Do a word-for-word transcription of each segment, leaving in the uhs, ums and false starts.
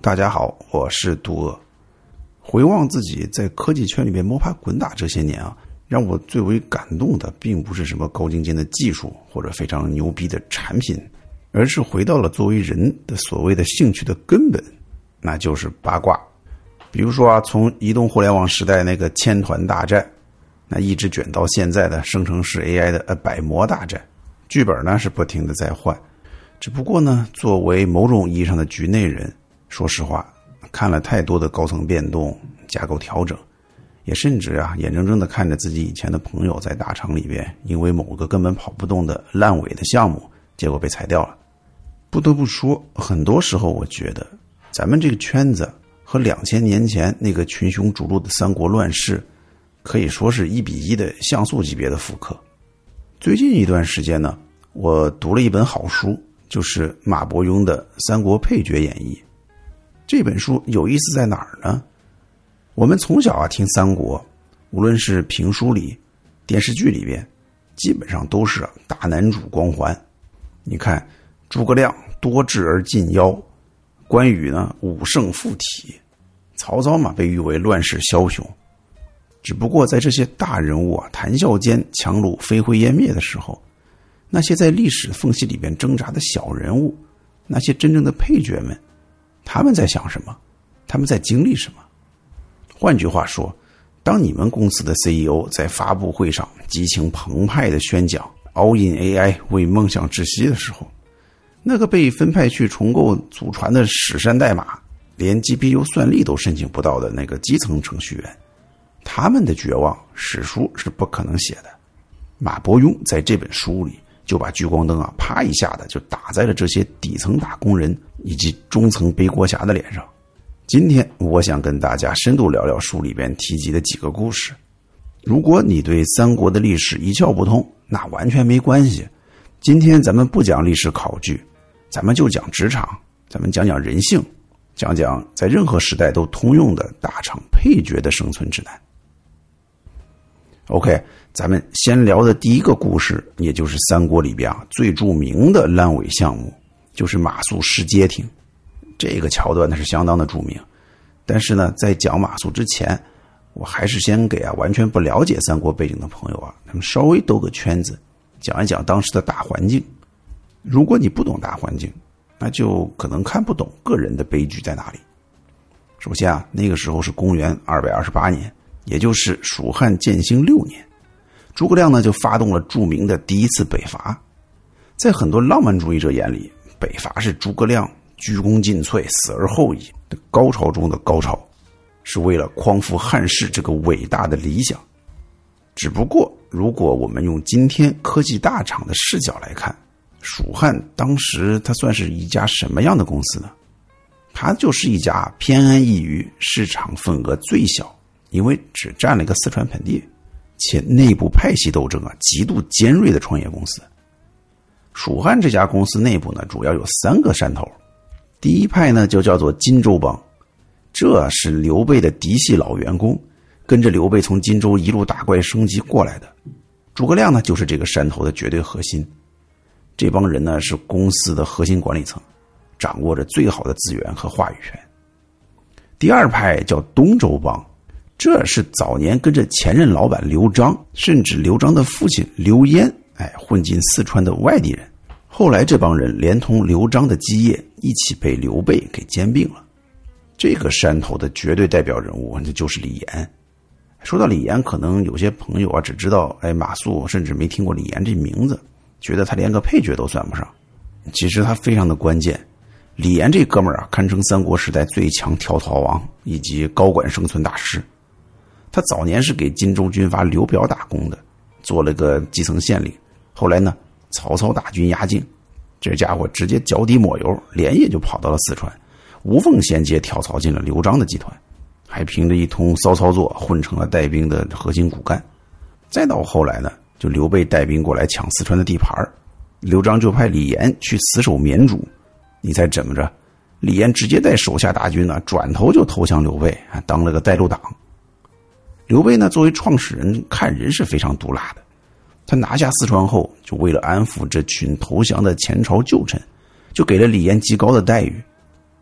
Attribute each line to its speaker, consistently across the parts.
Speaker 1: 大家好，我是杜鄂。回望自己在科技圈里面摸爬滚打这些年啊，让我最为感动的并不是什么高精尖的技术或者非常牛逼的产品，而是回到了作为人的所谓的兴趣的根本，那就是八卦。比如说啊，从移动互联网时代那个千团大战，那一直卷到现在的生成式 A I 的呃百模大战，剧本呢是不停的在换。只不过呢，作为某种意义上的局内人，说实话，看了太多的高层变动、架构调整，也甚至啊，眼睁睁的看着自己以前的朋友在大厂里边，因为某个根本跑不动的烂尾的项目，结果被裁掉了。不得不说，很多时候我觉得，咱们这个圈子和两千年前那个群雄逐鹿的三国乱世，可以说是一比一的像素级别的复刻。最近一段时间呢，我读了一本好书，就是马伯庸的《三国配角演义》。这本书有意思在哪儿呢？我们从小啊听三国，无论是评书里、电视剧里边，基本上都是大男主光环。你看，诸葛亮多智而近妖，关羽呢武圣附体，曹操嘛被誉为乱世枭雄。只不过在这些大人物啊谈笑间樯橹飞灰烟灭的时候，那些在历史缝隙里边挣扎的小人物，那些真正的配角们，他们在想什么？他们在经历什么？换句话说，当你们公司的 C E O 在发布会上激情澎湃地宣讲 All in A I 为梦想窒息的时候，那个被分派去重构祖传的史山代码，连 G P U 算力都申请不到的那个基层程序员，他们的绝望史书是不可能写的。马伯庸在这本书里就把聚光灯啊啪一下的就打在了这些底层打工人以及中层背锅侠的脸上。今天我想跟大家深度聊聊书里边提及的几个故事。如果你对三国的历史一窍不通，那完全没关系。今天咱们不讲历史考据，咱们就讲职场，咱们讲讲人性，讲讲在任何时代都通用的大厂配角的生存指南。OK， 咱们先聊的第一个故事，也就是三国里边啊最著名的烂尾项目，就是马谡失街亭。这个桥段呢是相当的著名，但是呢，在讲马谡之前，我还是先给啊完全不了解三国背景的朋友啊，他们稍微兜个圈子，讲一讲当时的大环境。如果你不懂大环境，那就可能看不懂个人的悲剧在哪里。首先啊，那个时候是公元二百二十八年，也就是蜀汉建兴六年，诸葛亮呢就发动了著名的第一次北伐。在很多浪漫主义者眼里，北伐是诸葛亮鞠躬尽瘁死而后已的高潮中的高潮，是为了匡扶汉室这个伟大的理想。只不过如果我们用今天科技大厂的视角来看，蜀汉当时它算是一家什么样的公司呢？它就是一家偏安一隅，市场份额最小，因为只占了一个四川盆地，且内部派系斗争啊极度尖锐的创业公司。蜀汉这家公司内部呢，主要有三个山头。第一派呢就叫做荆州帮，这是刘备的嫡系老员工，跟着刘备从荆州一路打怪升级过来的。诸葛亮呢就是这个山头的绝对核心。这帮人呢是公司的核心管理层，掌握着最好的资源和话语权。第二派叫东周帮，这是早年跟着前任老板刘璋，甚至刘璋的父亲刘焉，哎，混进四川的外地人。后来这帮人连同刘璋的基业一起被刘备给兼并了。这个山头的绝对代表人物那就是李严。说到李严，可能有些朋友啊只知道哎马谡，甚至没听过李严这名字，觉得他连个配角都算不上。其实他非常的关键。李严这哥们儿啊，堪称三国时代最强跳槽王以及高管生存大师。他早年是给荆州军阀刘表打工的，做了个基层县令。后来呢，曹操大军压境，这家伙直接脚底抹油，连夜就跑到了四川，无缝衔接跳槽进了刘璋的集团，还凭着一通骚操作混成了带兵的核心骨干。再到后来呢，就刘备带兵过来抢四川的地盘，刘璋就派李严去死守绵竹。你猜怎么着？李严直接带手下大军呢，转头就投降刘备，当了个带路党。刘备呢，作为创始人，看人是非常毒辣的。他拿下四川后，就为了安抚这群投降的前朝旧臣，就给了李严极高的待遇。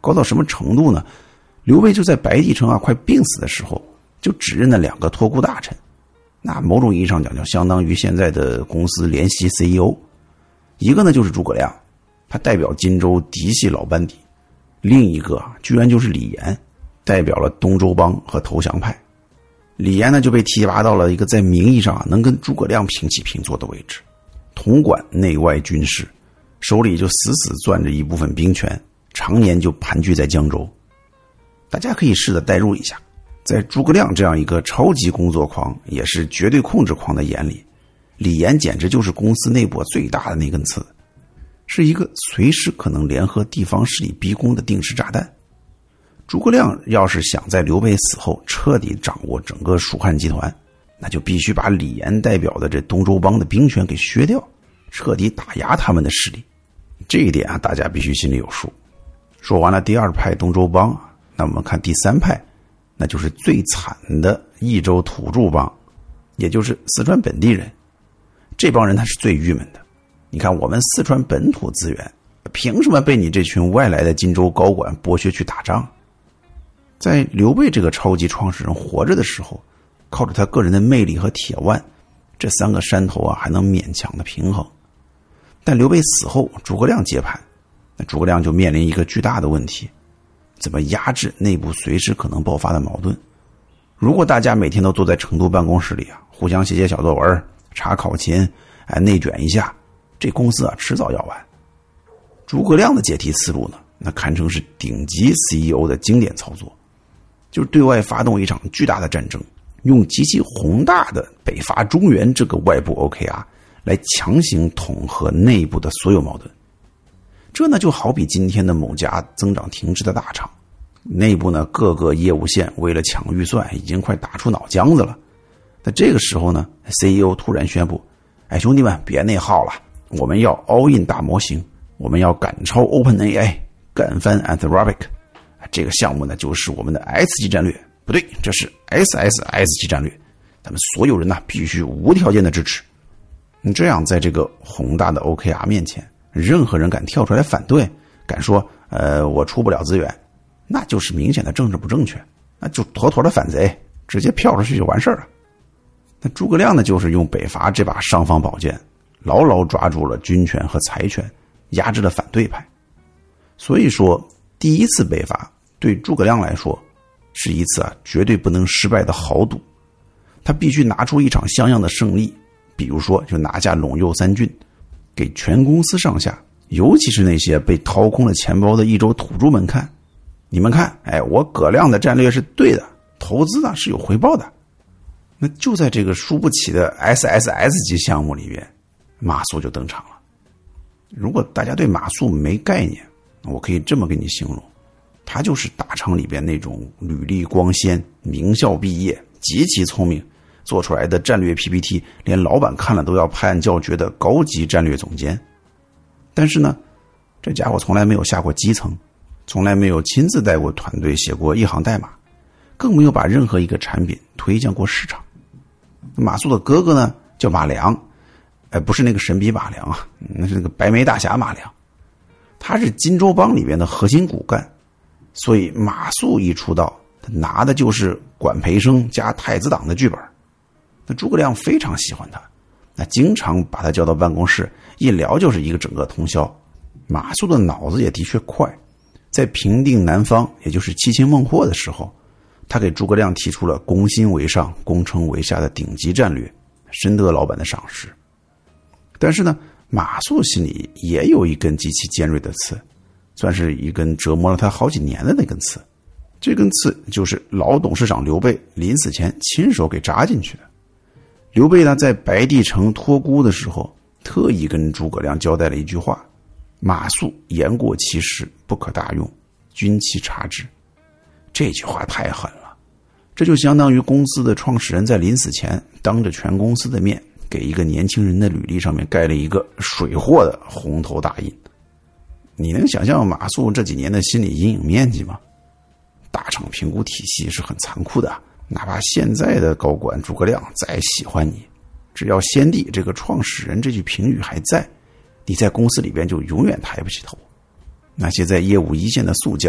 Speaker 1: 高到什么程度呢？刘备就在白帝城啊快病死的时候，就指认了两个托孤大臣，那某种意义上讲就相当于现在的公司联席 C E O。 一个呢就是诸葛亮，他代表荆州嫡系老班底；另一个啊居然就是李严，代表了东周帮和投降派。李严呢就被提拔到了一个在名义上啊能跟诸葛亮平起平坐的位置，统管内外军事，手里就死死攥着一部分兵权，常年就盘踞在江州。大家可以试着代入一下，在诸葛亮这样一个超级工作狂也是绝对控制狂的眼里，李严简直就是公司内部最大的那根刺，是一个随时可能联合地方势力逼宫的定时炸弹。诸葛亮要是想在刘备死后彻底掌握整个蜀汉集团，那就必须把李严代表的这东周帮的兵权给削掉，彻底打压他们的势力。这一点啊，大家必须心里有数。说完了第二派东周帮，那我们看第三派，那就是最惨的益州土著帮，也就是四川本地人。这帮人他是最郁闷的，你看我们四川本土资源凭什么被你这群外来的荆州高管剥削去打仗？在刘备这个超级创始人活着的时候，靠着他个人的魅力和铁腕，这三个山头啊还能勉强的平衡。但刘备死后，诸葛亮接盘，那诸葛亮就面临一个巨大的问题，怎么压制内部随时可能爆发的矛盾？如果大家每天都坐在成都办公室里啊，互相写写小作文，查考勤，哎，内卷一下，这公司啊迟早要完。诸葛亮的解题思路呢，那堪称是顶级 C E O 的经典操作，就是对外发动一场巨大的战争，用极其宏大的北伐中原这个外部 O K R 来强行统合内部的所有矛盾。这呢就好比今天的某家增长停滞的大厂，内部呢各个业务线为了抢预算已经快打出脑浆子了。那这个时候呢 C E O 突然宣布，哎，兄弟们别内耗了，我们要 all in 大模型，我们要赶超 OpenAI， 干翻 Anthropic， 这个项目呢就是我们的 S 级战略，不对，这是 S S S 级战略，咱们所有人呢必须无条件的支持。这样在这个宏大的 O K R 面前，任何人敢跳出来反对，敢说呃我出不了资源，那就是明显的政治不正确，那就妥妥的反贼，直接票出去就完事儿了。那诸葛亮呢就是用北伐这把尚方宝剑，牢牢抓住了军权和财权，压制了反对派。所以说第一次北伐对诸葛亮来说是一次啊绝对不能失败的豪赌，他必须拿出一场像样的胜利，比如说就拿下陇右三郡，给全公司上下，尤其是那些被掏空了钱包的益州土著们看，你们看，哎，我葛亮的战略是对的，投资呢是有回报的。那就在这个输不起的 S S S 级项目里边，马谡就登场了。如果大家对马谡没概念，我可以这么跟你形容，他就是大厂里边那种履历光鲜、名校毕业、极其聪明，做出来的战略 P P T 连老板看了都要拍案叫绝的高级战略总监。但是呢，这家伙从来没有下过基层，从来没有亲自带过团队写过一行代码，更没有把任何一个产品推荐过市场。马谡的哥哥呢叫马良，哎，不是那个神笔马良啊，那是那个白眉大侠马良。他是荆州帮里边的核心骨干，所以马谡一出道，他拿的就是管培生加太子党的剧本。那诸葛亮非常喜欢他，那经常把他叫到办公室，一聊就是一个整个通宵。马谡的脑子也的确快，在平定南方，也就是七擒孟获的时候，他给诸葛亮提出了攻心为上、攻城为下的顶级战略，深得老板的赏识。但是呢，马谡心里也有一根极其尖锐的刺，算是一根折磨了他好几年的那根刺。这根刺就是老董事长刘备临死前亲手给扎进去的。刘备呢，在白帝城托孤的时候，特意跟诸葛亮交代了一句话：马谡言过其实，不可大用，君其察之。这句话太狠了，这就相当于公司的创始人在临死前当着全公司的面给一个年轻人的履历上面盖了一个水货的红头大印。你能想象马谡这几年的心理阴影面积吗？大厂评估体系是很残酷的，哪怕现在的高管诸葛亮再喜欢你，只要先帝这个创始人这句评语还在，你在公司里边就永远抬不起头。那些在业务一线的宿将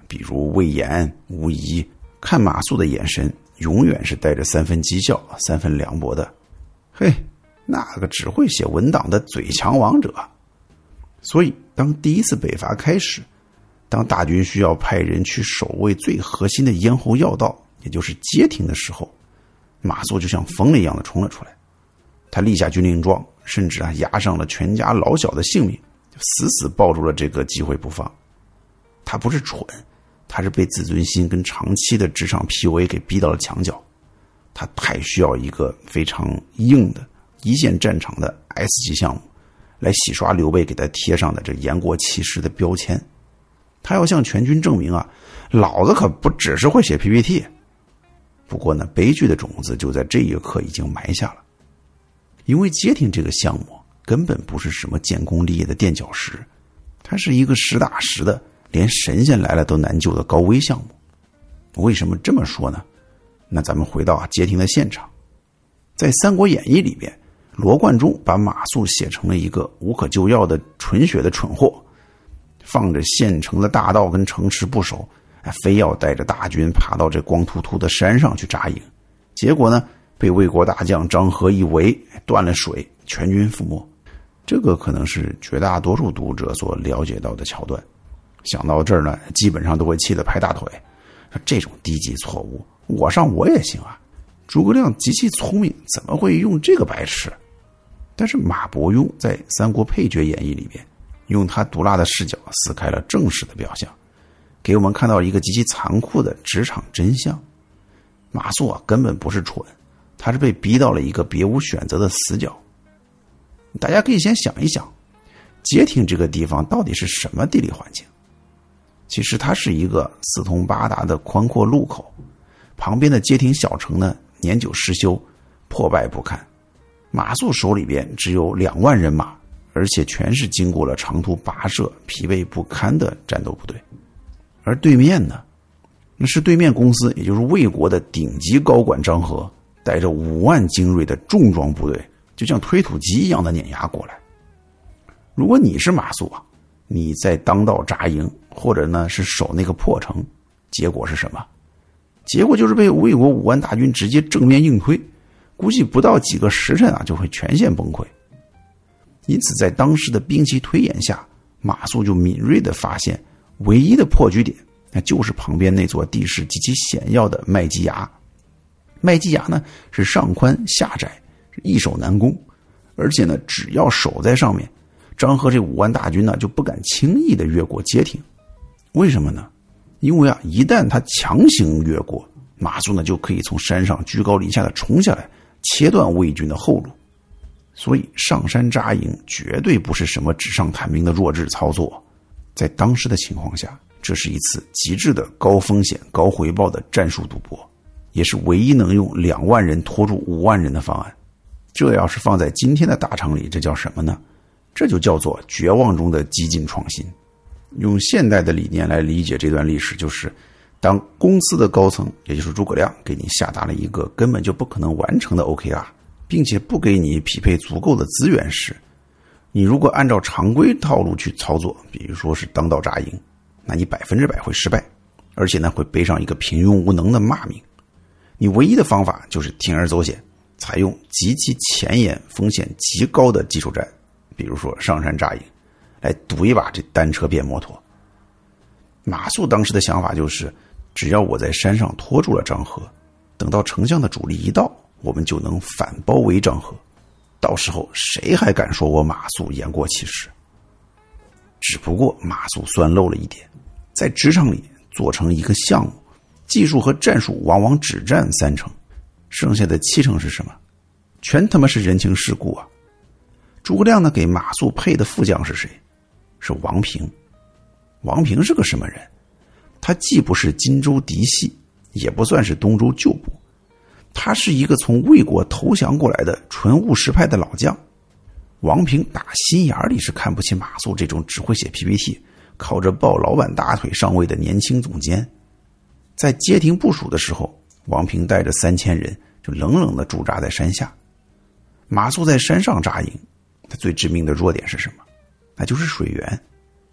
Speaker 1: 比如魏延、吴仪，看马谡的眼神永远是带着三分讥笑、三分凉薄的。嘿，那个只会写文档的嘴强王者。所以当第一次北伐开始，当大军需要派人去守卫最核心的咽喉要道，也就是街亭的时候，马谡就像疯了一样的冲了出来。他立下军令状，甚至啊押上了全家老小的性命，死死抱住了这个机会不放。他不是蠢，他是被自尊心跟长期的职场 P U A 给逼到了墙角。他太需要一个非常硬的一线战场的 S 级项目来洗刷刘备给他贴上的这言过其实的标签。他要向全军证明啊，老子可不只是会写 P P T。 不过呢，悲剧的种子就在这一刻已经埋下了。因为街亭这个项目根本不是什么建功立业的垫脚石，它是一个实打实的连神仙来了都难救的高危项目。为什么这么说呢？那咱们回到啊街亭的现场。在《三国演义》里边，罗贯中把马谡写成了一个无可救药的纯血的蠢货，放着县城的大道跟城池不守，非要带着大军爬到这光秃秃的山上去扎营，结果呢被魏国大将张合一围，断了水，全军覆没。这个可能是绝大多数读者所了解到的桥段。想到这儿呢，基本上都会气得拍大腿，这种低级错误我上我也行啊！诸葛亮极其聪明，怎么会用这个白痴？但是马伯庸在《三国配角演义》里边，用他毒辣的视角撕开了正史的表象，给我们看到一个极其残酷的职场真相。马谡啊根本不是蠢，他是被逼到了一个别无选择的死角。大家可以先想一想，街亭这个地方到底是什么地理环境？其实它是一个四通八达的宽阔路口，旁边的街亭小城呢年久失修，破败不堪。马谡手里边只有两万人马，而且全是经过了长途跋涉、疲惫不堪的战斗部队。而对面呢，那是对面公司，也就是魏国的顶级高管张合，带着五万精锐的重装部队，就像推土机一样的碾压过来。如果你是马谡啊，你在当道扎营，或者呢是守那个破城，结果是什么？结果就是被魏国五万大军直接正面硬推，估计不到几个时辰啊就会全线崩溃。因此在当时的兵棋推演下，马谡就敏锐地发现唯一的破局点，那就是旁边那座地势极其险要的麦积崖。麦积崖呢是上宽下窄，易守难攻，而且呢只要守在上面，张合这五万大军呢就不敢轻易的越过街亭。为什么呢？因为啊一旦他强行越过，马谡呢就可以从山上居高临下的冲下来，切断魏军的后路。所以上山扎营绝对不是什么纸上谈兵的弱智操作，在当时的情况下，这是一次极致的高风险高回报的战术赌博，也是唯一能用两万人拖住五万人的方案。这要是放在今天的大厂里，这叫什么呢？这就叫做绝望中的激进创新。用现代的理念来理解这段历史，就是当公司的高层，也就是诸葛亮，给你下达了一个根本就不可能完成的 O K R， 并且不给你匹配足够的资源时，你如果按照常规套路去操作，比如说是当道扎营，那你百分之百会失败，而且呢会背上一个平庸无能的骂名。你唯一的方法就是铤而走险，采用极其前沿、风险极高的技术战，比如说上山扎营，来赌一把这单车变摩托。马谡当时的想法就是，只要我在山上拖住了张合，等到丞相的主力一到，我们就能反包围张合，到时候谁还敢说我马谡言过其实？只不过马谡算漏了一点，在职场里做成一个项目，技术和战术往往只占三成，剩下的七成是什么？全他妈是人情世故啊！诸葛亮呢给马谡配的副将是谁？是王平。王平是个什么人？他既不是荆州嫡系，也不算是东周旧部，他是一个从魏国投降过来的纯务实派的老将。王平打心眼里是看不起马谡这种只会写 P P T， 靠着抱老板大腿上位的年轻总监。在街亭部署的时候，王平带着三千人就冷冷地驻扎在山下。马谡在山上扎营，他最致命的弱点是什么？那就是水源。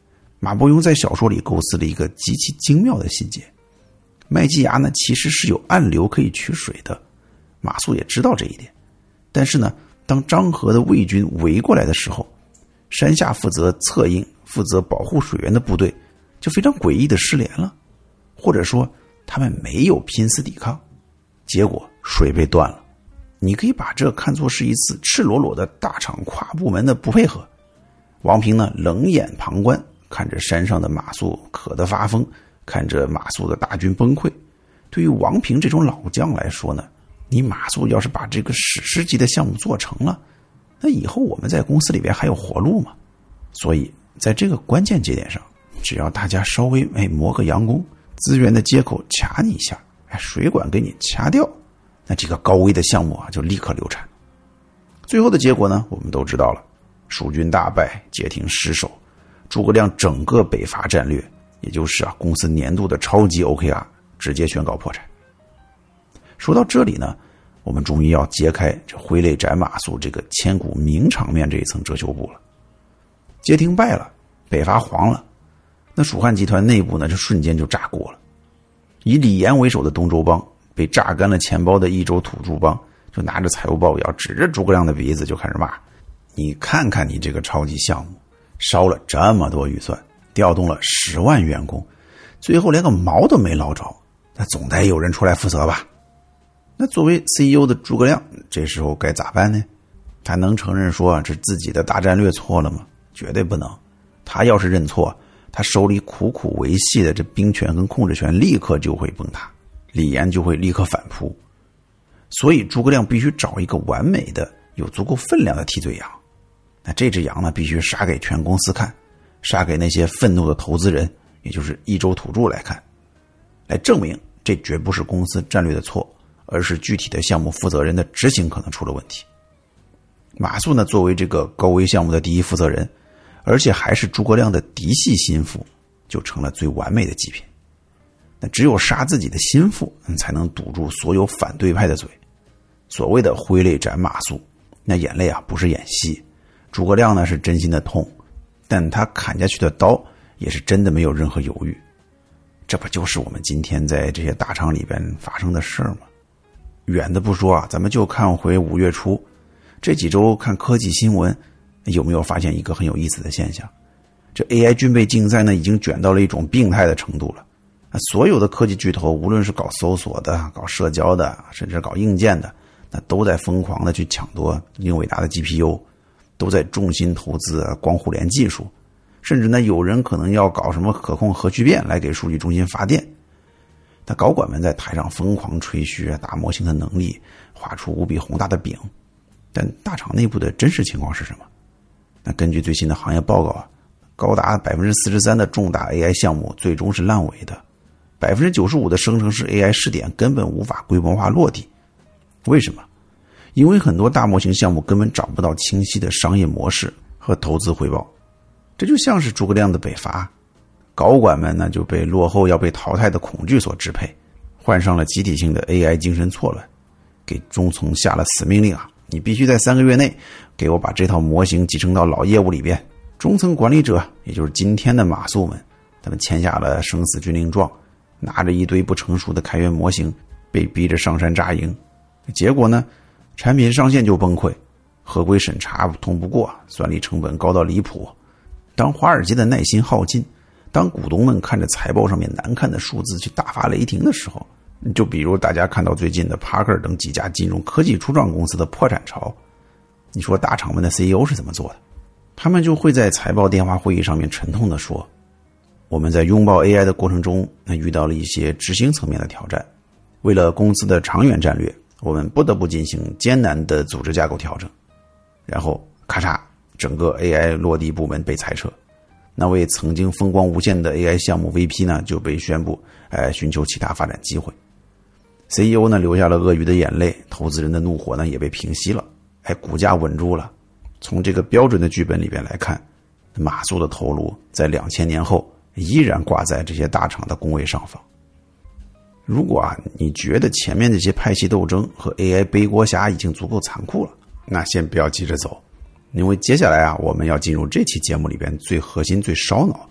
Speaker 1: 马伯庸在小说里构思了一个极其精妙的细节，麦基崖呢其实是有暗流可以取水的，马谡也知道这一点。但是呢，当张合的魏军围过来的时候，山下负责策应、负责保护水源的部队就非常诡异的失联了，或者说他们没有拼死抵抗，结果水被断了。你可以把这看作是一次赤裸裸的大厂跨部门的不配合。王平呢冷眼旁观，看着山上的马谡渴得发疯，看着马谡的大军崩溃。对于王平这种老将来说呢，你马谡要是把这个史诗级的项目做成了，那以后我们在公司里边还有活路吗？所以在这个关键节点上，只要大家稍微哎磨个洋工，资源的接口掐你一下，哎水管给你掐掉，那这个高危的项目啊就立刻流产。最后的结果呢，我们都知道了，蜀军大败，街亭失守，诸葛亮整个北伐战略，也就是啊公司年度的超级 O K R 直接宣告破产。说到这里呢，我们终于要揭开这挥泪斩马谡这个千古名场面这一层遮羞布了。街亭败了，北伐黄了，那蜀汉集团内部呢，这瞬间就炸锅了。以李严为首的东周帮被榨干了钱包的益州土著帮，就拿着财务报表指着诸葛亮的鼻子就开始骂：你看看你这个超级项目，烧了这么多预算，调动了十万员工，最后连个毛都没捞着，那总得有人出来负责吧。那作为 C E O 的诸葛亮这时候该咋办呢？他能承认说这自己的大战略错了吗？绝对不能。他要是认错，他手里苦苦维系的这兵权跟控制权立刻就会崩塌，李严就会立刻反扑。所以诸葛亮必须找一个完美的有足够分量的替罪羊。那这只羊呢，必须杀给全公司看，杀给那些愤怒的投资人，也就是益州土著来看，来证明这绝不是公司战略的错，而是具体的项目负责人的执行可能出了问题。马谡呢，作为这个高危项目的第一负责人，而且还是诸葛亮的嫡系心腹，就成了最完美的祭品。那只有杀自己的心腹，才能堵住所有反对派的嘴。所谓的挥泪斩马谡，那眼泪啊不是演戏，诸葛亮呢是真心的痛，但他砍下去的刀也是真的没有任何犹豫。这不就是我们今天在这些大厂里边发生的事吗？远的不说啊，咱们就看回五月初这几周看科技新闻，有没有发现一个很有意思的现象？这 A I 军备竞赛呢，已经卷到了一种病态的程度了。所有的科技巨头，无论是搞搜索的、搞社交的，甚至搞硬件的，那都在疯狂的去抢夺英伟达的 G P U， 都在重心投资光互联技术，甚至呢，有人可能要搞什么可控核聚变来给数据中心发电。那高管们在台上疯狂吹嘘大模型的能力，画出无比宏大的饼，但大厂内部的真实情况是什么？那根据最新的行业报告啊，高达 百分之四十三 的重大 A I 项目最终是烂尾的， 百分之九十五 的生成式 A I 试点根本无法规模化落地。为什么？因为很多大模型项目根本找不到清晰的商业模式和投资回报。这就像是诸葛亮的北伐，高管们呢就被落后要被淘汰的恐惧所支配，患上了集体性的 A I 精神错乱，给中层下了死命令啊，你必须在三个月内给我把这套模型集成到老业务里边。中层管理者，也就是今天的马谡们，他们签下了生死军令状，拿着一堆不成熟的开源模型，被逼着上山扎营。结果呢，产品上线就崩溃，合规审查通不过，算力成本高到离谱。当华尔街的耐心耗尽，当股东们看着财报上面难看的数字去大发雷霆的时候，就比如大家看到最近的帕克等几家金融科技初创公司的破产潮，你说大厂们的 C E O 是怎么做的？他们就会在财报电话会议上面沉痛地说，我们在拥抱 A I 的过程中，那遇到了一些执行层面的挑战，为了公司的长远战略，我们不得不进行艰难的组织架构调整。然后咔嚓，整个 A I 落地部门被裁撤，那位曾经风光无限的 A I 项目 V P 呢就被宣布哎寻求其他发展机会。 C E O 呢流下了鳄鱼的眼泪，投资人的怒火呢也被平息了，哎股价稳住了。从这个标准的剧本里边来看，马谡的头颅在两千年后依然挂在这些大厂的工位上方。如果啊你觉得前面这些派系斗争和 A I 背锅侠已经足够残酷了，那先不要急着走，因为接下来啊我们要进入这期节目里边最核心最烧脑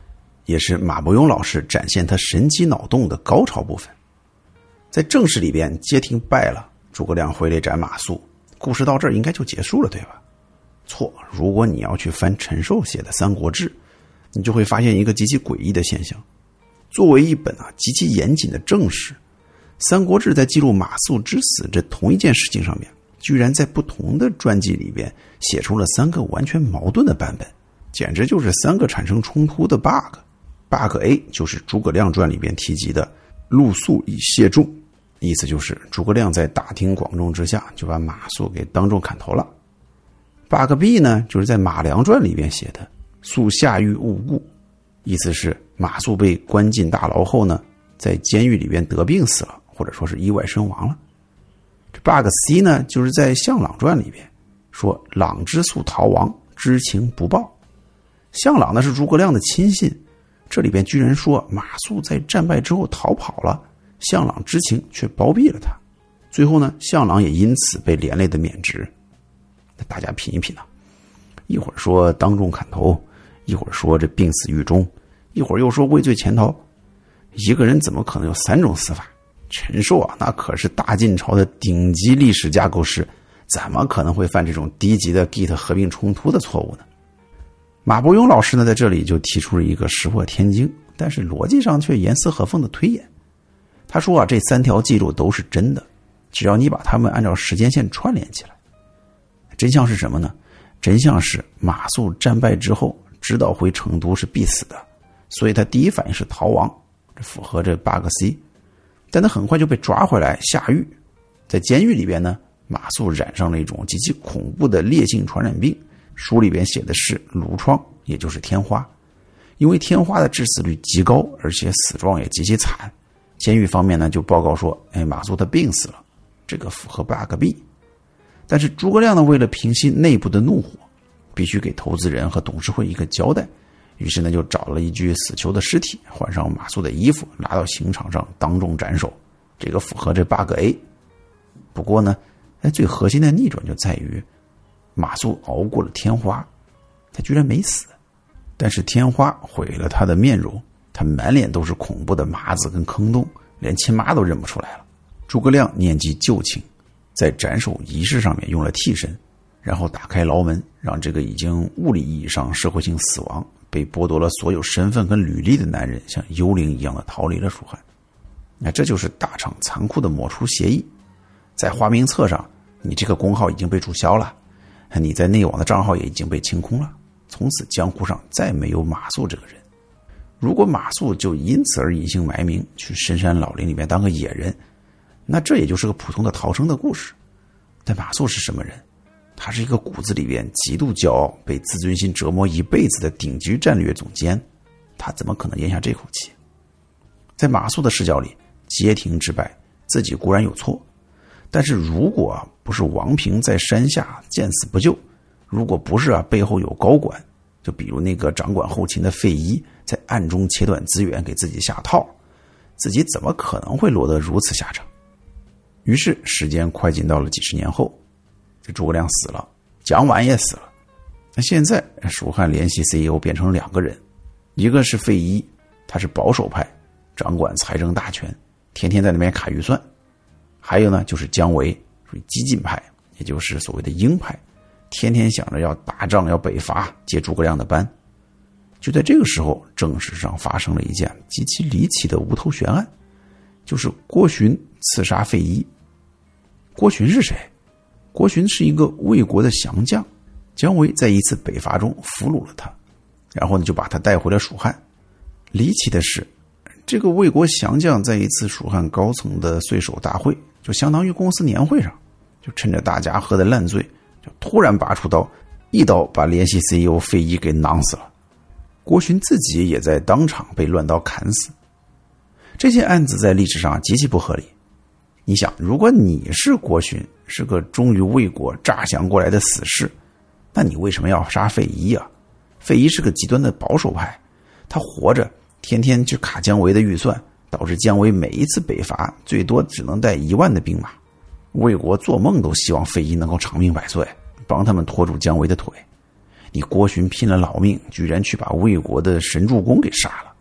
Speaker 1: 也是马伯庸老师展现他神机脑洞的高潮部分。在正史里边，街亭败了，诸葛亮回来斩马谡，故事到这儿应该就结束了，对吧？错，如果你要去翻陈寿写的《三国志》，你就会发现一个极其诡异的现象。作为一本啊极其严谨的正史，《三国志》在记录马谡之死这同一件事情上面，居然在不同的传记里边写出了三个完全矛盾的版本，简直就是三个产生冲突的 bug。bug A 就是诸葛亮传里边提及的陆肃以谢仲，意思就是诸葛亮在大庭广众之下就把马谡给当众砍头了。bug B 呢，就是在马良传里边写的肃下狱误故，意思是马谡被关进大牢后呢，在监狱里边得病死了，或者说是意外身亡了。这 bug C 呢，就是在项朗传里边说朗之速逃亡，知情不报。项朗呢是诸葛亮的亲信，这里边居然说马谡在战败之后逃跑了，项朗知情却包庇了他，最后呢，项朗也因此被连累的免职。大家品一品啊，一会儿说当众砍头，一会儿说这病死狱中，一会儿又说畏罪潜逃，一个人怎么可能有三种死法？陈寿啊，那可是大晋朝的顶级历史架构师，怎么可能会犯这种低级的 Git 合并冲突的错误呢？马伯庸老师呢，在这里就提出了一个石破天惊，但是逻辑上却严丝合缝的推演。他说啊，这三条记录都是真的，只要你把它们按照时间线串联起来。真相是什么呢？真相是马谡战败之后知道回成都是必死的，所以他第一反应是逃亡，这符合这 bug C。 但他很快就被抓回来下狱，在监狱里边呢，马谡染上了一种极其恐怖的烈性传染病，书里边写的是颅疮，也就是天花。因为天花的致死率极高，而且死状也极其惨，监狱方面呢就报告说，哎，马谡他病死了，这个符合 bug B。但是诸葛亮呢，为了平息内部的怒火，必须给投资人和董事会一个交代，于是呢就找了一具死囚的尸体，换上马谡的衣服，拿到刑场上当众斩首，这个符合这 bug A。 不过呢，最核心的逆转就在于马谡熬过了天花，他居然没死，但是天花毁了他的面容，他满脸都是恐怖的麻子跟坑洞，连亲妈都认不出来了。诸葛亮念及旧情，在斩首仪式上面用了替身，然后打开牢门，让这个已经物理意义上社会性死亡、被剥夺了所有身份跟履历的男人，像幽灵一样的逃离了蜀汉。那这就是大厂残酷的抹除协议。在花名册上，你这个公号已经被注销了，你在内网的账号也已经被清空了，从此江湖上再没有马谡这个人。如果马谡就因此而隐姓埋名，去深山老林里面当个野人，那这也就是个普通的逃生的故事。但马谡是什么人？他是一个骨子里边极度骄傲、被自尊心折磨一辈子的顶级战略总监，他怎么可能咽下这口气？在马谡的视角里，街亭之败，自己固然有错，但是如果啊不是王平在山下见死不救，如果不是啊背后有高管，就比如那个掌管后勤的费祎在暗中切断资源给自己下套，自己怎么可能会落得如此下场？于是时间快进到了几十年后，这诸葛亮死了，蒋琬也死了。那现在蜀汉联系 C E O 变成两个人，一个是费祎，他是保守派，掌管财政大权，天天在那边卡预算；还有呢就是姜维，属于激进派，也就是所谓的鹰派，天天想着要打仗要北伐，接诸葛亮的班。就在这个时候，正史上发生了一件极其离奇的无头悬案，就是郭循刺杀费祎。郭循是谁？郭循是一个魏国的降将，姜维在一次北伐中俘虏了他，然后呢就把他带回了蜀汉。离奇的是，这个魏国降将在一次蜀汉高层的岁首大会，就相当于公司年会上，就趁着大家喝得烂醉，就突然拔出刀，一刀把联系 C E O 费祎给囊死了。郭循自己也在当场被乱刀砍死。这件案子在历史上极其不合理。你想，如果你是郭循，是个忠于魏国诈降过来的死士，那你为什么要杀费祎啊？费祎是个极端的保守派，他活着天天去卡姜维的预算，导致姜维每一次北伐最多只能带一万的兵马。魏国做梦都希望费祎能够长命百岁，帮他们拖住姜维的腿。你郭循拼了老命，居然去把魏国的神助攻给杀了，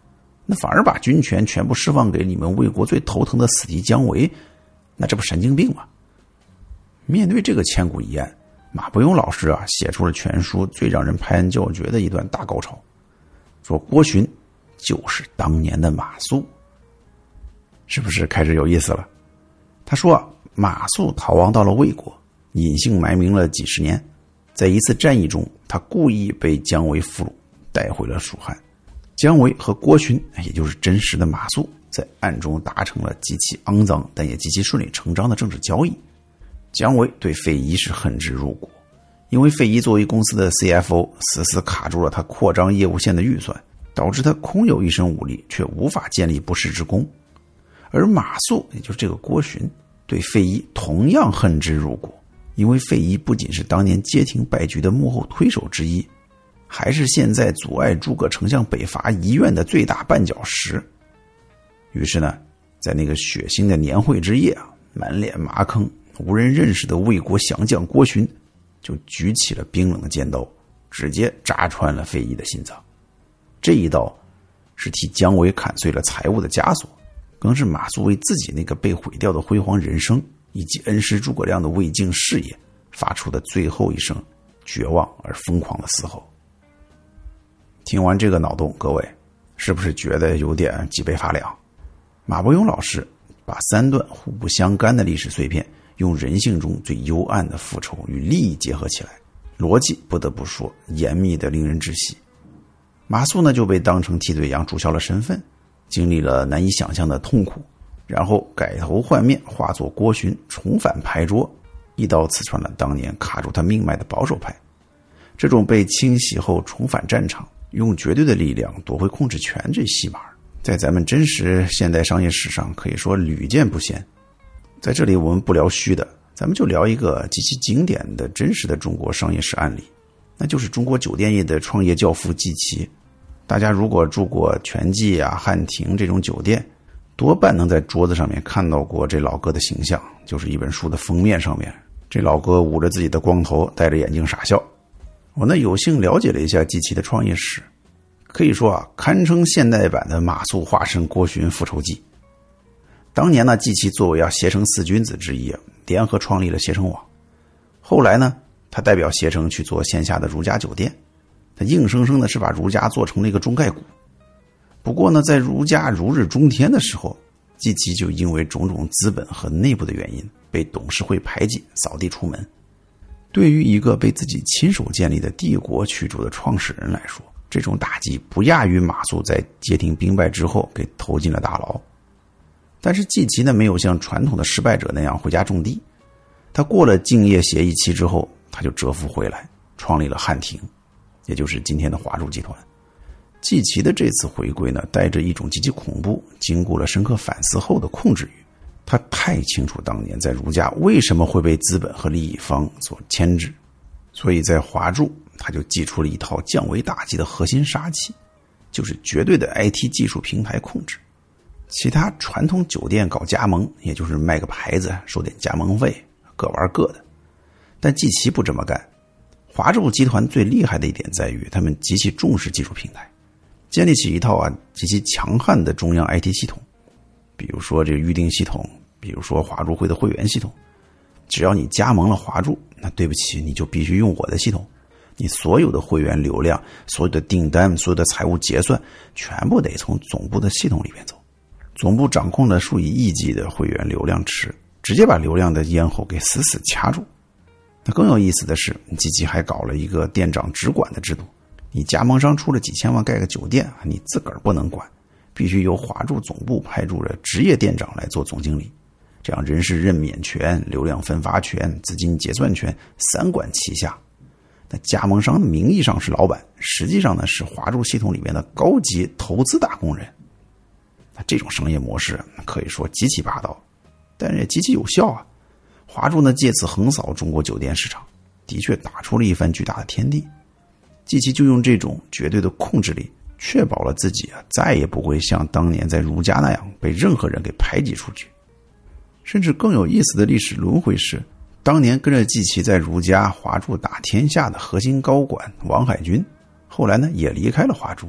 Speaker 1: 那反而把军权全部释放给你们魏国最头疼的死敌姜维，那这不神经病吗？面对这个千古疑案，马伯庸老师啊写出了全书最让人拍案叫绝的一段大高潮，说郭循就是当年的马谡。是不是开始有意思了？他说啊，马谡逃亡到了魏国，隐姓埋名了几十年，在一次战役中，他故意被姜维俘虏，带回了蜀汉。姜维和郭循，也就是真实的马谡，在暗中达成了极其肮脏但也极其顺理成章的政治交易。姜维对费祎是恨之入骨，因为费祎作为公司的 C F O， 死死卡住了他扩张业务线的预算，导致他空有一身武力，却无法建立不世之功。而马谡，也就是这个郭循，对费祎同样恨之入骨，因为费祎不仅是当年街亭败局的幕后推手之一，还是现在阻碍诸葛丞相北伐遗愿的最大绊脚石。于是呢，在那个血腥的年会之夜啊，满脸麻坑无人认识的魏国降将郭循就举起了冰冷的尖刀，直接扎穿了费祎的心脏。这一刀是替姜维砍碎了财务的枷锁，更是马谡为自己那个被毁掉的辉煌人生以及恩师诸葛亮的魏晋事业发出的最后一声绝望而疯狂的嘶吼。听完这个脑洞，各位是不是觉得有点脊背发凉？马伯庸老师把三段互不相干的历史碎片用人性中最幽暗的复仇与利益结合起来，逻辑不得不说严密的令人窒息。马谡呢就被当成替罪羊注销了身份，经历了难以想象的痛苦，然后改头换面化作郭循重返牌桌，一刀刺穿了当年卡住他命脉的保守派。这种被清洗后重返战场，用绝对的力量夺回控制权，这戏码在咱们真实现代商业史上可以说屡见不鲜。在这里我们不聊虚的，咱们就聊一个极其经典的真实的中国商业史案例，那就是中国酒店业的创业教父季琦。大家如果住过全季啊、汉庭这种酒店，多半能在桌子上面看到过这老哥的形象，就是一本书的封面上面，这老哥捂着自己的光头，戴着眼镜傻笑。我呢有幸了解了一下季琦的创业史，可以说啊，堪称现代版的马谡化身郭循复仇记。当年呢，季琦作为啊携程四君子之一，联合创立了携程网。后来呢，他代表携程去做线下的如家酒店，他硬生生的是把如家做成了一个中概股。不过呢，在如家如日中天的时候，季琦就因为种种资本和内部的原因，被董事会排挤，扫地出门。对于一个被自己亲手建立的帝国驱逐的创始人来说，这种打击不亚于马谡在街亭兵败之后给投进了大牢。但是季琦呢，没有像传统的失败者那样回家种地，他过了竞业协议期之后，他就蛰伏回来，创立了汉庭，也就是今天的华住集团。季琦的这次回归呢，带着一种极其恐怖、经过了深刻反思后的控制欲。他太清楚当年在如家为什么会被资本和利益方所牵制，所以在华住他就祭出了一套降维打击的核心杀器，就是绝对的 I T 技术平台控制。其他传统酒店搞加盟，也就是卖个牌子收点加盟费，各玩各的。但季琦不这么干。华住集团最厉害的一点在于，他们极其重视技术平台，建立起一套啊极其强悍的中央 I T 系统。比如说这个预订系统，比如说华住会的会员系统。只要你加盟了华住，那对不起，你就必须用我的系统。你所有的会员流量、所有的订单、所有的财务结算，全部得从总部的系统里面走。总部掌控了数以亿计的会员流量池，直接把流量的咽喉给死死掐住。那更有意思的是，季琦还搞了一个店长直管的制度。你加盟商出了几千万盖个酒店，你自个儿不能管，必须由华住总部派驻了职业店长来做总经理。这样人事任免权、流量分发权、资金结算权三管齐下。那加盟商的名义上是老板，实际上呢是华住系统里面的高级投资打工人。那这种商业模式可以说极其霸道，但也极其有效啊。华住呢借此横扫中国酒店市场，的确打出了一番巨大的天地。季琦就用这种绝对的控制力，确保了自己啊再也不会像当年在如家那样被任何人给排挤出去。甚至更有意思的历史轮回是，当年跟着季琦在如家、华住打天下的核心高管王海军，后来呢也离开了华住，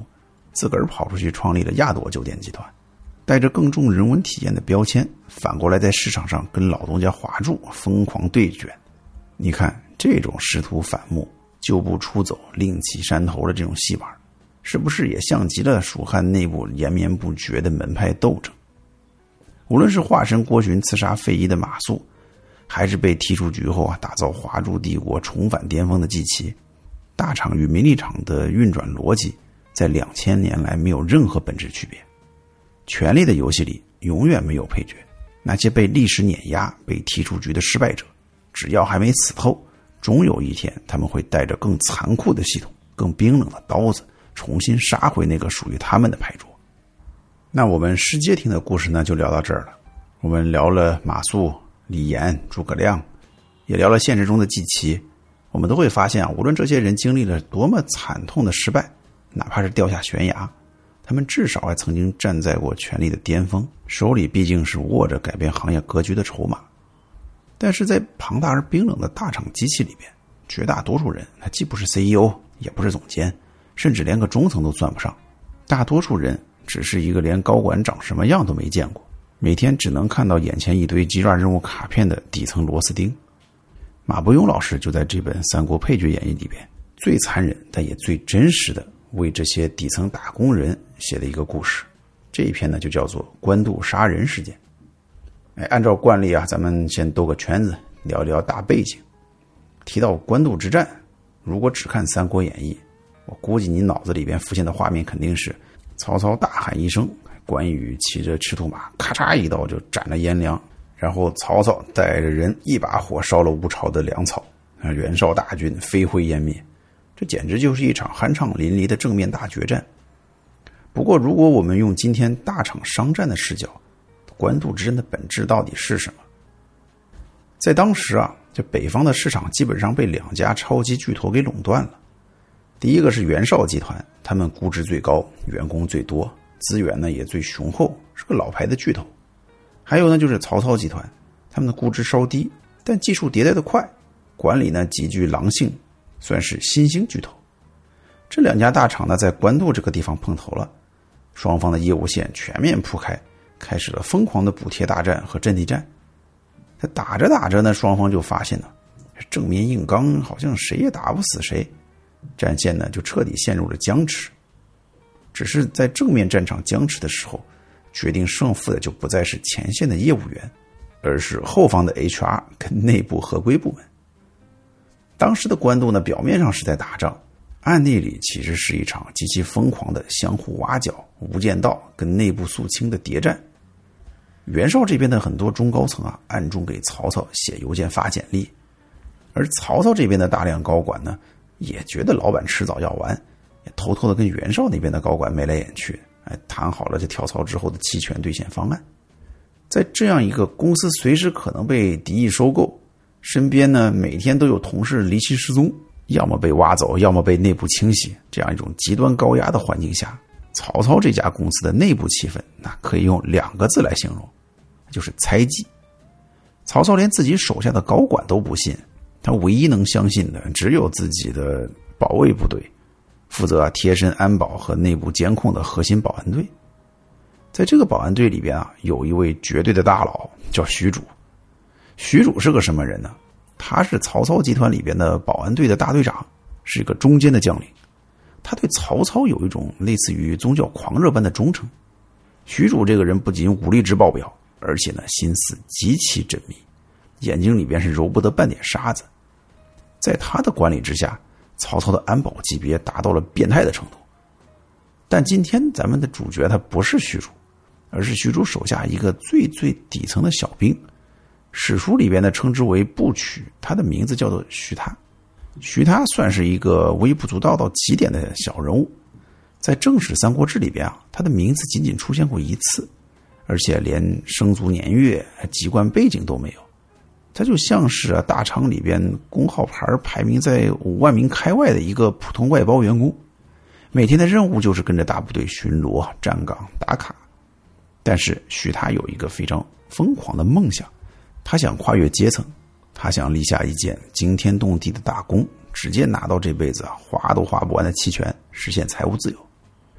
Speaker 1: 自个儿跑出去创立了亚朵酒店集团，带着更重人文体验的标签，反过来在市场上跟老东家华住疯狂对决。你看这种师徒反目、旧部出走、另起山头的这种戏码，是不是也像极了蜀汉内部延绵不绝的门派斗争？无论是化身郭循刺杀费祎的马谡，还是被踢出局后啊打造华住帝国重返巅峰的纪琦，大厂与名利场的运转逻辑在两千年来没有任何本质区别。权力的游戏里永远没有配角，那些被历史碾压、被踢出局的失败者，只要还没死透，终有一天他们会带着更残酷的系统、更冰冷的刀子，重新杀回那个属于他们的牌桌。那我们失街亭的故事呢，就聊到这儿了。我们聊了马谡、李严、诸葛亮，也聊了现实中的纪琦。我们都会发现啊，无论这些人经历了多么惨痛的失败，哪怕是掉下悬崖，他们至少还曾经站在过权力的巅峰，手里毕竟是握着改变行业格局的筹码。但是在庞大而冰冷的大厂机器里边，绝大多数人他既不是 C E O， 也不是总监，甚至连个中层都算不上。大多数人只是一个连高管长什么样都没见过，每天只能看到眼前一堆鸡爪任务卡片的底层螺丝钉。马伯庸老师就在这本《三国配角演义》里边，最残忍但也最真实的为这些底层打工人写的一个故事。这一篇呢就叫做官渡杀人事件。哎，按照惯例啊，咱们先兜个圈子，聊聊大背景。提到官渡之战，如果只看《三国演义》，我估计你脑子里边浮现的画面肯定是曹操大喊一声，关羽骑着赤兔马咔嚓一刀就斩了颜良，然后曹操带着人一把火烧了吴朝的粮草，袁绍大军飞灰烟灭。这简直就是一场酣畅淋漓的正面大决战。不过如果我们用今天大厂商战的视角，官渡之战的本质到底是什么？在当时啊，这北方的市场基本上被两家超级巨头给垄断了。第一个是袁绍集团，他们估值最高，员工最多，资源呢也最雄厚，是个老牌的巨头。还有呢就是曹操集团，他们的估值稍低，但技术迭代的快，管理呢极具狼性，算是新兴巨头。这两家大厂呢在官渡这个地方碰头了，双方的业务线全面铺开，开始了疯狂的补贴大战和阵地战。打着打着呢，双方就发现呢，正面硬刚好像谁也打不死谁，战线呢就彻底陷入了僵持。只是在正面战场僵持的时候，决定胜负的就不再是前线的业务员，而是后方的 H R 跟内部合规部门。当时的官渡呢，表面上是在打仗，暗地里其实是一场极其疯狂的相互挖角、无间道跟内部肃清的谍战。袁绍这边的很多中高层啊，暗中给曹操写邮件发简历，而曹操这边的大量高管呢，也觉得老板迟早要完，也偷偷的跟袁绍那边的高管眉来眼去，哎，谈好了这跳槽之后的期权兑现方案。在这样一个公司随时可能被敌意收购，身边呢每天都有同事离奇失踪，要么被挖走，要么被内部清洗，这样一种极端高压的环境下，曹操这家公司的内部气氛，那可以用两个字来形容，就是猜忌。曹操连自己手下的高管都不信，他唯一能相信的只有自己的保卫部队，负责贴身安保和内部监控的核心保安队。在这个保安队里边啊，有一位绝对的大佬叫许褚。许褚是个什么人呢？他是曹操集团里边的保安队的大队长，是一个中间的将领。他对曹操有一种类似于宗教狂热般的忠诚。许褚这个人不仅武力值爆表，而且呢心思极其缜密，眼睛里边是揉不得半点沙子。在他的管理之下，曹操的安保级别达到了变态的程度。但今天咱们的主角他不是许褚，而是许褚手下一个最最底层的小兵，史书里边呢称之为部曲，他的名字叫做徐他。徐他算是一个微不足道到极点的小人物，在正史三国志里边啊，他的名字仅仅出现过一次，而且连生卒年月、籍贯背景都没有。他就像是啊大厂里边工号牌排名在五万名开外的一个普通外包员工，每天的任务就是跟着大部队巡逻、站岗、打卡。但是许他有一个非常疯狂的梦想，他想跨越阶层，他想立下一件惊天动地的大功，直接拿到这辈子花都花不完的期权，实现财务自由。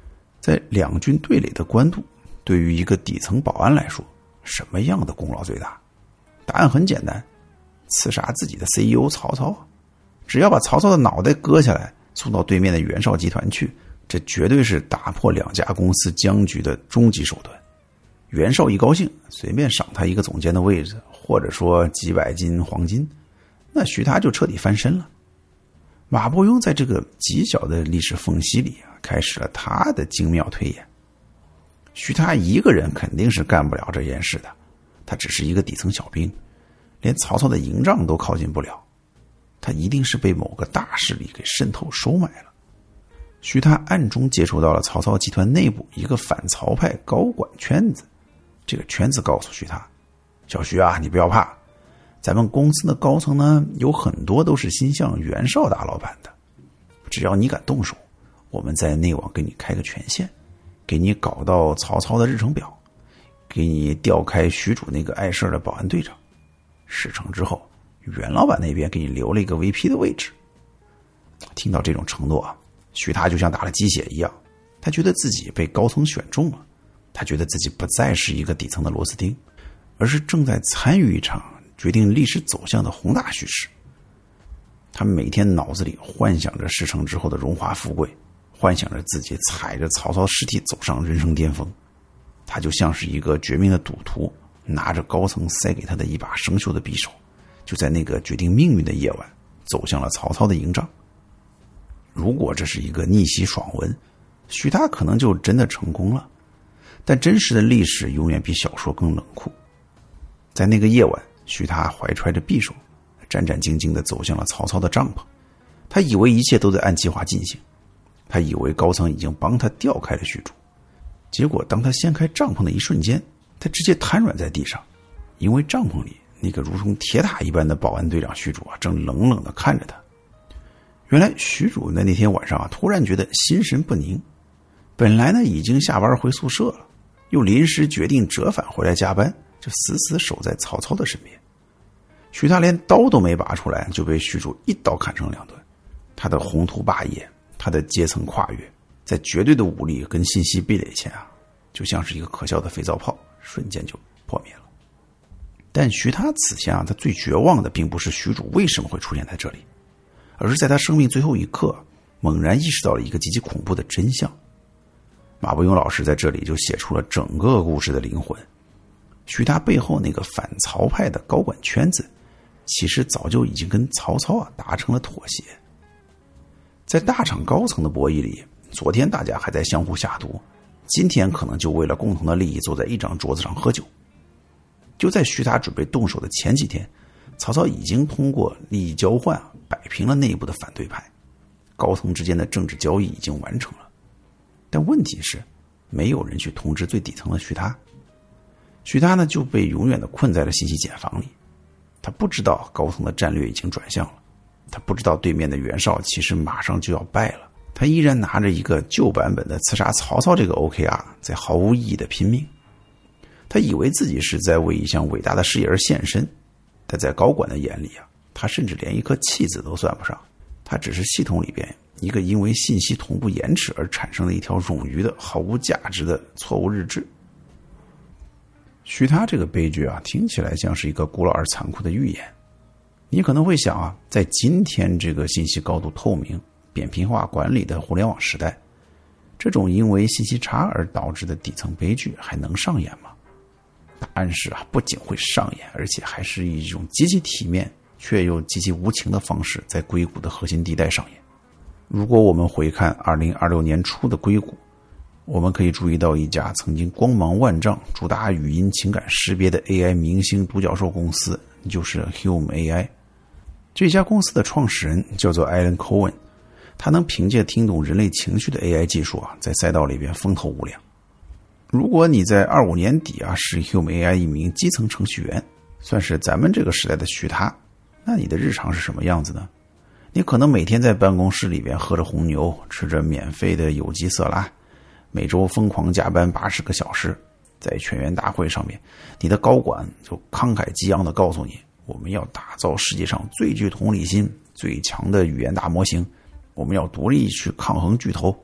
Speaker 1: 在两军对垒的官渡，对于一个底层保安来说，什么样的功劳最大？答案很简单，刺杀自己的 C E O 曹操。只要把曹操的脑袋割下来，送到对面的袁绍集团去，这绝对是打破两家公司僵局的终极手段。袁绍一高兴，随便赏他一个总监的位置，或者说几百斤黄金，那徐达就彻底翻身了。马伯庸在这个极小的历史缝隙里啊，开始了他的精妙推演。徐达一个人肯定是干不了这件事的，他只是一个底层小兵，连曹操的营帐都靠近不了，他一定是被某个大势力给渗透收买了。徐达暗中接触到了曹操集团内部一个反曹派高管圈子，这个圈子告诉徐达，小徐啊，你不要怕，咱们公司的高层呢，有很多都是心向袁绍大老板的，只要你敢动手，我们在内网给你开个权限，给你搞到曹操的日程表，给你调开徐主那个碍事的保安队长，事成之后，袁老板那边给你留了一个 V P 的位置。听到这种承诺啊，徐达就像打了鸡血一样，他觉得自己被高层选中了，他觉得自己不再是一个底层的螺丝钉，而是正在参与一场决定历史走向的宏大叙事。他每天脑子里幻想着事成之后的荣华富贵，幻想着自己踩着曹操尸体走上人生巅峰。他就像是一个绝命的赌徒，拿着高层塞给他的一把生锈的匕首，就在那个决定命运的夜晚走向了曹操的营帐。如果这是一个逆袭爽文，徐达可能就真的成功了，但真实的历史永远比小说更冷酷。在那个夜晚，徐达怀揣着匕首，战战兢兢地走向了曹操的帐篷。他以为一切都在按计划进行，他以为高层已经帮他调开了徐主。结果当他掀开帐篷的一瞬间，他直接瘫软在地上，因为帐篷里那个如同铁塔一般的保安队长徐主啊，正冷冷地看着他。原来徐主在那天晚上啊，突然觉得心神不宁，本来呢已经下班回宿舍了，又临时决定折返回来加班，就死死守在曹操的身边。徐达连刀都没拔出来，就被徐主一刀砍成两段。他的宏图霸业，他的阶层跨越，在绝对的武力跟信息壁垒前啊，就像是一个可笑的肥皂泡，瞬间就破灭了。但徐达此前啊，他最绝望的并不是徐主为什么会出现在这里，而是在他生命最后一刻猛然意识到了一个极其恐怖的真相。马伯庸老师在这里就写出了整个故事的灵魂。徐达背后那个反曹派的高管圈子，其实早就已经跟曹操啊达成了妥协。在大厂高层的博弈里，昨天大家还在相互下毒，今天可能就为了共同的利益坐在一张桌子上喝酒。就在徐达准备动手的前几天，曹操已经通过利益交换摆平了内部的反对派，高层之间的政治交易已经完成了。但问题是，没有人去通知最底层的徐达。徐达呢就被永远的困在了信息茧房里。他不知道高层的战略已经转向了，他不知道对面的袁绍其实马上就要败了。他依然拿着一个旧版本的刺杀曹操这个 O K R 在毫无意义的拼命。他以为自己是在为一项伟大的事业而献身，但在高管的眼里啊，他甚至连一颗弃子都算不上，他只是系统里边一个因为信息同步延迟而产生的一条冗余的毫无价值的错误日志。徐达这个悲剧啊，听起来像是一个古老而残酷的预言。你可能会想啊，在今天这个信息高度透明、扁平化管理的互联网时代，这种因为信息差而导致的底层悲剧还能上演吗？答案是啊，不仅会上演，而且还是以一种极其体面却又极其无情的方式在硅谷的核心地带上演。如果我们回看二零二六年初的硅谷，我们可以注意到一家曾经光芒万丈主打语音情感识别的 A I 明星独角兽公司，就是 Hume A I。 这家公司的创始人叫做 Alan Cohen， 他能凭借听懂人类情绪的 A I 技术啊，在赛道里边风头无两。如果你在二五年底啊是 Hume A I 一名基层程序员，算是咱们这个时代的徐达，那你的日常是什么样子呢？你可能每天在办公室里边喝着红牛，吃着免费的有机色拉，每周疯狂加班八十个小时。在全员大会上面，你的高管就慷慨激昂地告诉你，我们要打造世界上最具同理心、最强的语言大模型，我们要独立去抗衡巨头，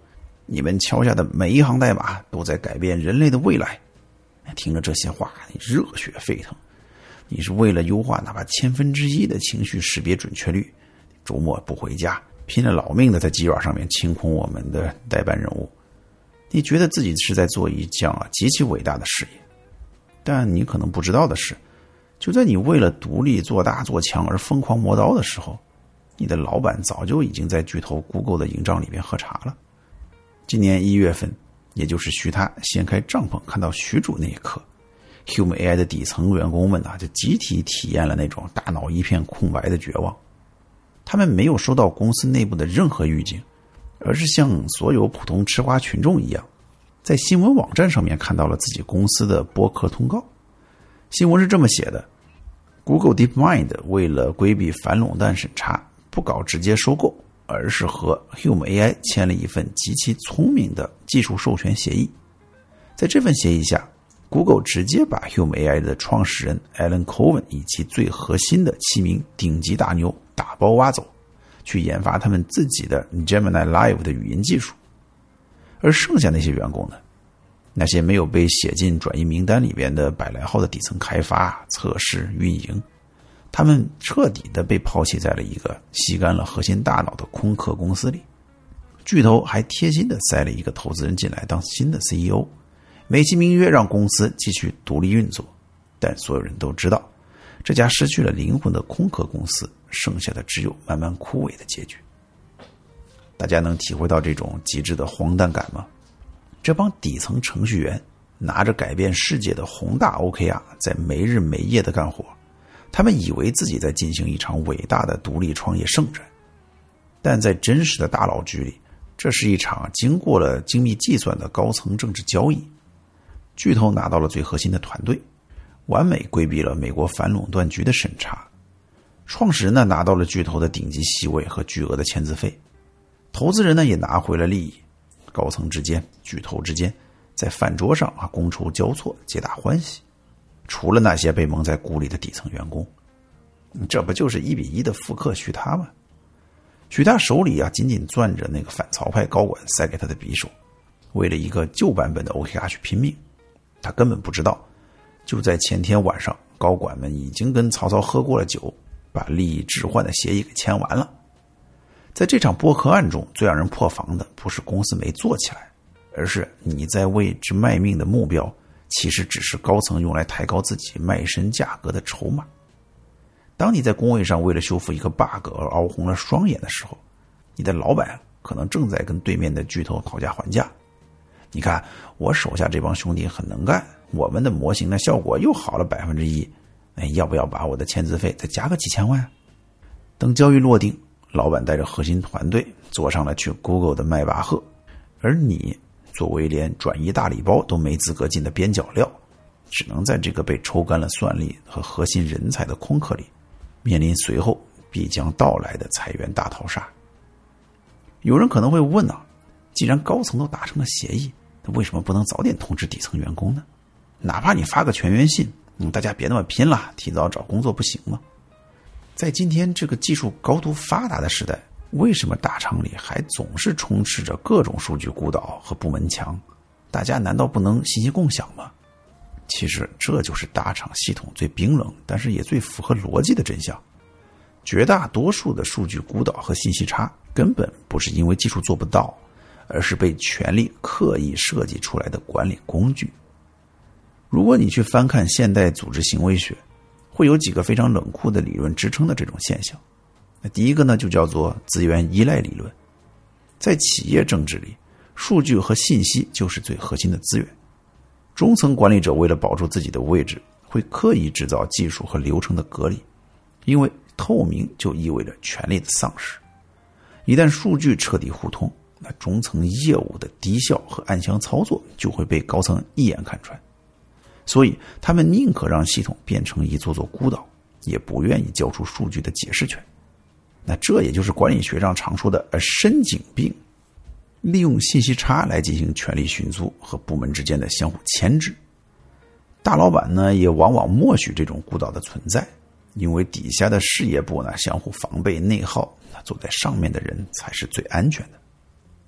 Speaker 1: 你们敲下的每一行代码都在改变人类的未来。听了这些话，你热血沸腾。你是为了优化哪怕千分之一的情绪识别准确率，周末不回家，拼了老命的在鸡爪上面清空我们的代办任务。你觉得自己是在做一项啊极其伟大的事业，但你可能不知道的是，就在你为了独立做大做强而疯狂磨刀的时候，你的老板早就已经在巨头 Google 的营帐里面喝茶了。今年一月份，也就是徐他掀开帐篷看到徐主那一刻， Hume A I 的底层员工们啊，就集体体验了那种大脑一片空白的绝望。他们没有收到公司内部的任何预警，而是像所有普通吃瓜群众一样，在新闻网站上面看到了自己公司的播客通告。新闻是这么写的： Google DeepMind 为了规避反垄断审查，不搞直接收购，而是和 Hume A I 签了一份极其聪明的技术授权协议。在这份协议下， Google 直接把 Hume A I 的创始人 Alan Cohen 以及最核心的七名顶级大牛打包挖走，去研发他们自己的 Gemini Live 的语音技术。而剩下那些员工呢，那些没有被写进转移名单里边的百来号的底层开发、测试、运营，他们彻底的被抛弃在了一个吸干了核心大脑的空壳公司里。巨头还贴心的塞了一个投资人进来当新的 C E O， 美其名曰让公司继续独立运作，但所有人都知道，这家失去了灵魂的空壳公司剩下的只有慢慢枯萎的结局。大家能体会到这种极致的荒诞感吗？这帮底层程序员拿着改变世界的宏大 O K R 在没日没夜的干活，他们以为自己在进行一场伟大的独立创业圣战，但在真实的大佬局里，这是一场经过了精密计算的高层政治交易。巨头拿到了最核心的团队，完美规避了美国反垄断局的审查。创始人呢拿到了巨头的顶级席位和巨额的签字费，投资人呢也拿回了利益。高层之间、巨头之间，在饭桌上啊觥筹交错，皆大欢喜。除了那些被蒙在鼓里的底层员工，这不就是一比一的复刻徐他吗？徐他手里啊紧紧攥着那个反曹派高管塞给他的匕首，为了一个旧版本的 O K R 去拼命。他根本不知道，就在前天晚上，高管们已经跟曹操喝过了酒，把利益置换的协议给签完了。在这场剥壳案中，最让人破防的不是公司没做起来，而是你在为之卖命的目标其实只是高层用来抬高自己卖身价格的筹码。当你在工位上为了修复一个 bug 而熬红了双眼的时候，你的老板可能正在跟对面的巨头讨价还价。你看，我手下这帮兄弟很能干，我们的模型的效果又好了百分之一，哎，要不要把我的签字费再加个几千万？等交易落定，老板带着核心团队坐上了去 Google 的迈巴赫，而你作为连转移大礼包都没资格进的边角料，只能在这个被抽干了算力和核心人才的空壳里，面临随后必将到来的裁员大逃杀。有人可能会问啊，既然高层都达成了协议，那为什么不能早点通知底层员工呢？哪怕你发个全员信，嗯，大家别那么拼了，提早找工作不行吗？在今天这个技术高度发达的时代，为什么大厂里还总是充斥着各种数据孤岛和部门墙？大家难道不能信息共享吗？其实这就是大厂系统最冰冷，但是也最符合逻辑的真相。绝大多数的数据孤岛和信息差根本不是因为技术做不到，而是被权力刻意设计出来的管理工具。如果你去翻看现代组织行为学，会有几个非常冷酷的理论支撑的这种现象。那第一个呢，就叫做资源依赖理论。在企业政治里，数据和信息就是最核心的资源。中层管理者为了保住自己的位置，会刻意制造技术和流程的隔离，因为透明就意味着权力的丧失。一旦数据彻底互通，那中层业务的低效和暗箱操作就会被高层一眼看穿。所以他们宁可让系统变成一座座孤岛，也不愿意交出数据的解释权。那这也就是管理学上常说的深井病，利用信息差来进行权力寻租和部门之间的相互牵制。大老板呢，也往往默许这种孤岛的存在，因为底下的事业部呢相互防备内耗，坐在上面的人才是最安全的。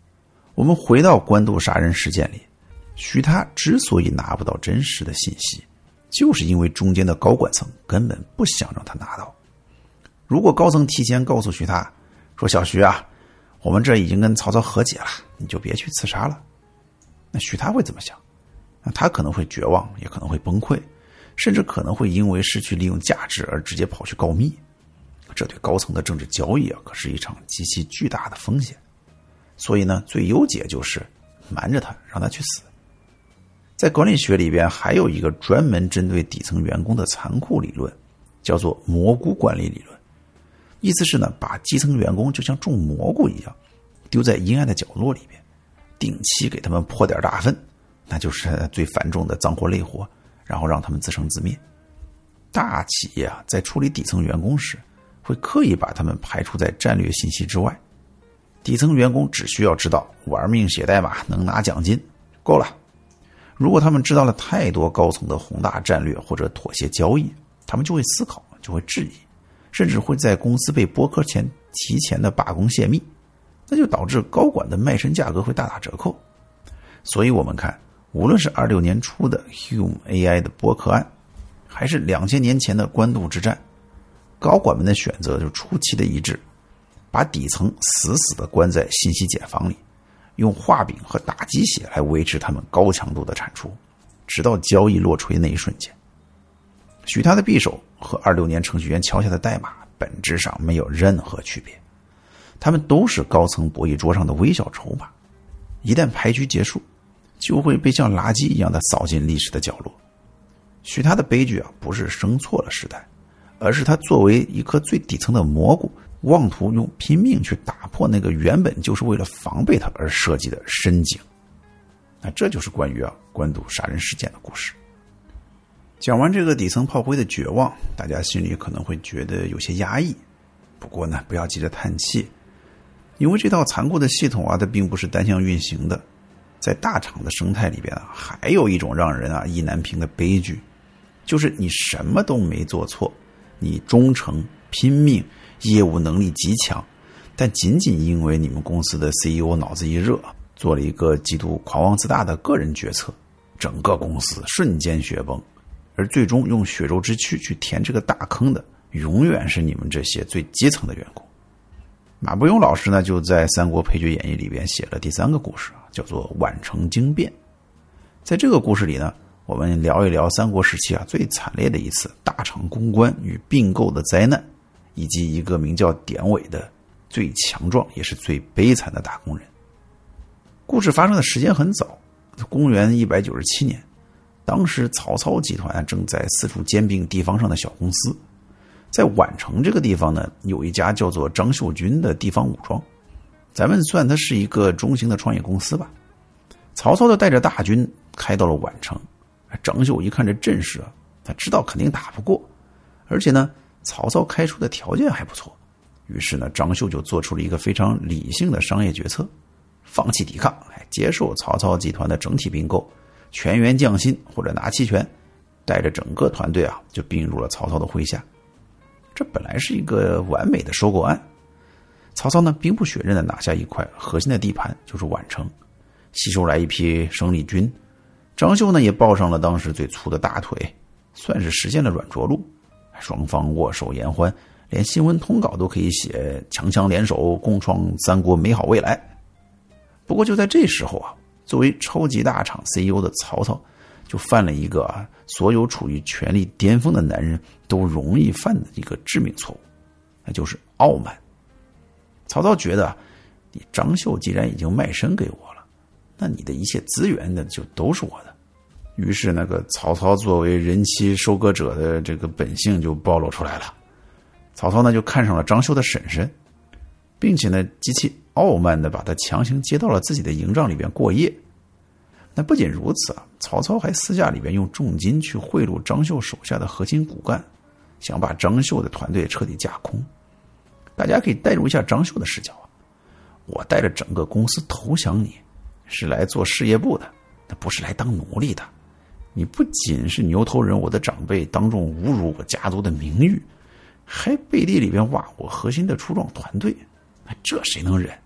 Speaker 1: 我们回到官渡杀人事件里，徐他之所以拿不到真实的信息，就是因为中间的高管层根本不想让他拿到。如果高层提前告诉徐他说，小徐啊，我们这已经跟曹操和解了，你就别去刺杀了，那徐他会怎么想？那他可能会绝望，也可能会崩溃，甚至可能会因为失去利用价值而直接跑去告密。这对高层的政治交易啊，可是一场极其巨大的风险。所以呢，最优解就是瞒着他，让他去死。在管理学里边还有一个专门针对底层员工的残酷理论，叫做蘑菇管理理论。意思是呢，把基层员工就像种蘑菇一样，丢在阴暗的角落里边，定期给他们泼点大粪，那就是最繁重的脏活累活，然后让他们自生自灭。大企业啊，在处理底层员工时，会刻意把他们排除在战略信息之外。底层员工只需要知道玩命写代码能拿奖金够了。如果他们知道了太多高层的宏大战略或者妥协交易，他们就会思考，就会质疑，甚至会在公司被剥壳前提前的罢工泄密，那就导致高管的卖身价格会大打折扣。所以我们看，无论是二六年初的 Hume A I 的剥壳案，还是两千年前的官渡之战，高管们的选择就出奇的一致，把底层死死地关在信息茧房里，用画饼和打鸡血来维持他们高强度的产出，直到交易落锤那一瞬间。许他的匕首和二六年程序员敲下的代码本质上没有任何区别，他们都是高层博弈桌上的微小筹码，一旦牌局结束，就会被像垃圾一样的扫进历史的角落。许他的悲剧啊，不是生错了时代，而是他作为一颗最底层的蘑菇，妄图用拼命去打破那个原本就是为了防备他而设计的深井。那这就是关于啊官渡杀人事件的故事。讲完这个底层炮灰的绝望，大家心里可能会觉得有些压抑。不过呢，不要急着叹气，因为这套残酷的系统啊，它并不是单向运行的。在大厂的生态里边啊，还有一种让人啊意难平的悲剧，就是你什么都没做错，你忠诚拼命，业务能力极强，但仅仅因为你们公司的 C E O 脑子一热，做了一个极度狂妄自大的个人决策，整个公司瞬间雪崩，而最终用血肉之躯去填这个大坑的，永远是你们这些最基层的员工。马伯庸老师呢，就在《三国配角演义》里边写了第三个故事，叫做宛城惊变。在这个故事里呢，我们聊一聊三国时期啊最惨烈的一次大厂公关与并购的灾难，以及一个名叫典韦的最强壮也是最悲惨的打工人。故事发生的时间很早，公元一百九十七年，当时曹操集团正在四处兼并地方上的小公司。在宛城这个地方呢，有一家叫做张秀军的地方武装，咱们算它是一个中型的创业公司吧。曹操就带着大军开到了宛城，张绣一看这阵势啊，他知道肯定打不过，而且呢，曹操开出的条件还不错，于是呢，张绣就做出了一个非常理性的商业决策，放弃抵抗，接受曹操集团的整体并购，全员降薪或者拿期权，带着整个团队啊，就并入了曹操的麾下。这本来是一个完美的收购案，曹操呢兵不血刃的拿下一块核心的地盘，就是宛城，吸收来一批生力军。张绣呢也抱上了当时最粗的大腿，算是实现了软着陆。双方握手言欢，连新闻通稿都可以写强强联手，共创三国美好未来。不过就在这时候啊，作为超级大厂 C E O 的曹操就犯了一个啊，所有处于权力巅峰的男人都容易犯的一个致命错误，那就是傲慢。曹操觉得，你张绣既然已经卖身给我了，那你的一切资源呢就都是我的。于是那个曹操作为人妻收割者的这个本性就暴露出来了。曹操呢就看上了张绣的婶婶，并且呢极其傲慢的把他强行接到了自己的营帐里边过夜。那不仅如此啊，曹操还私下里边用重金去贿赂张绣手下的核心骨干，想把张绣的团队彻底架空。大家可以带入一下张绣的视角啊，我带着整个公司投降你，是来做事业部的，那不是来当奴隶的。你不仅是牛头人我的长辈当众侮辱我家族的名誉，还背地里边挖我核心的初创团队，那这谁能忍？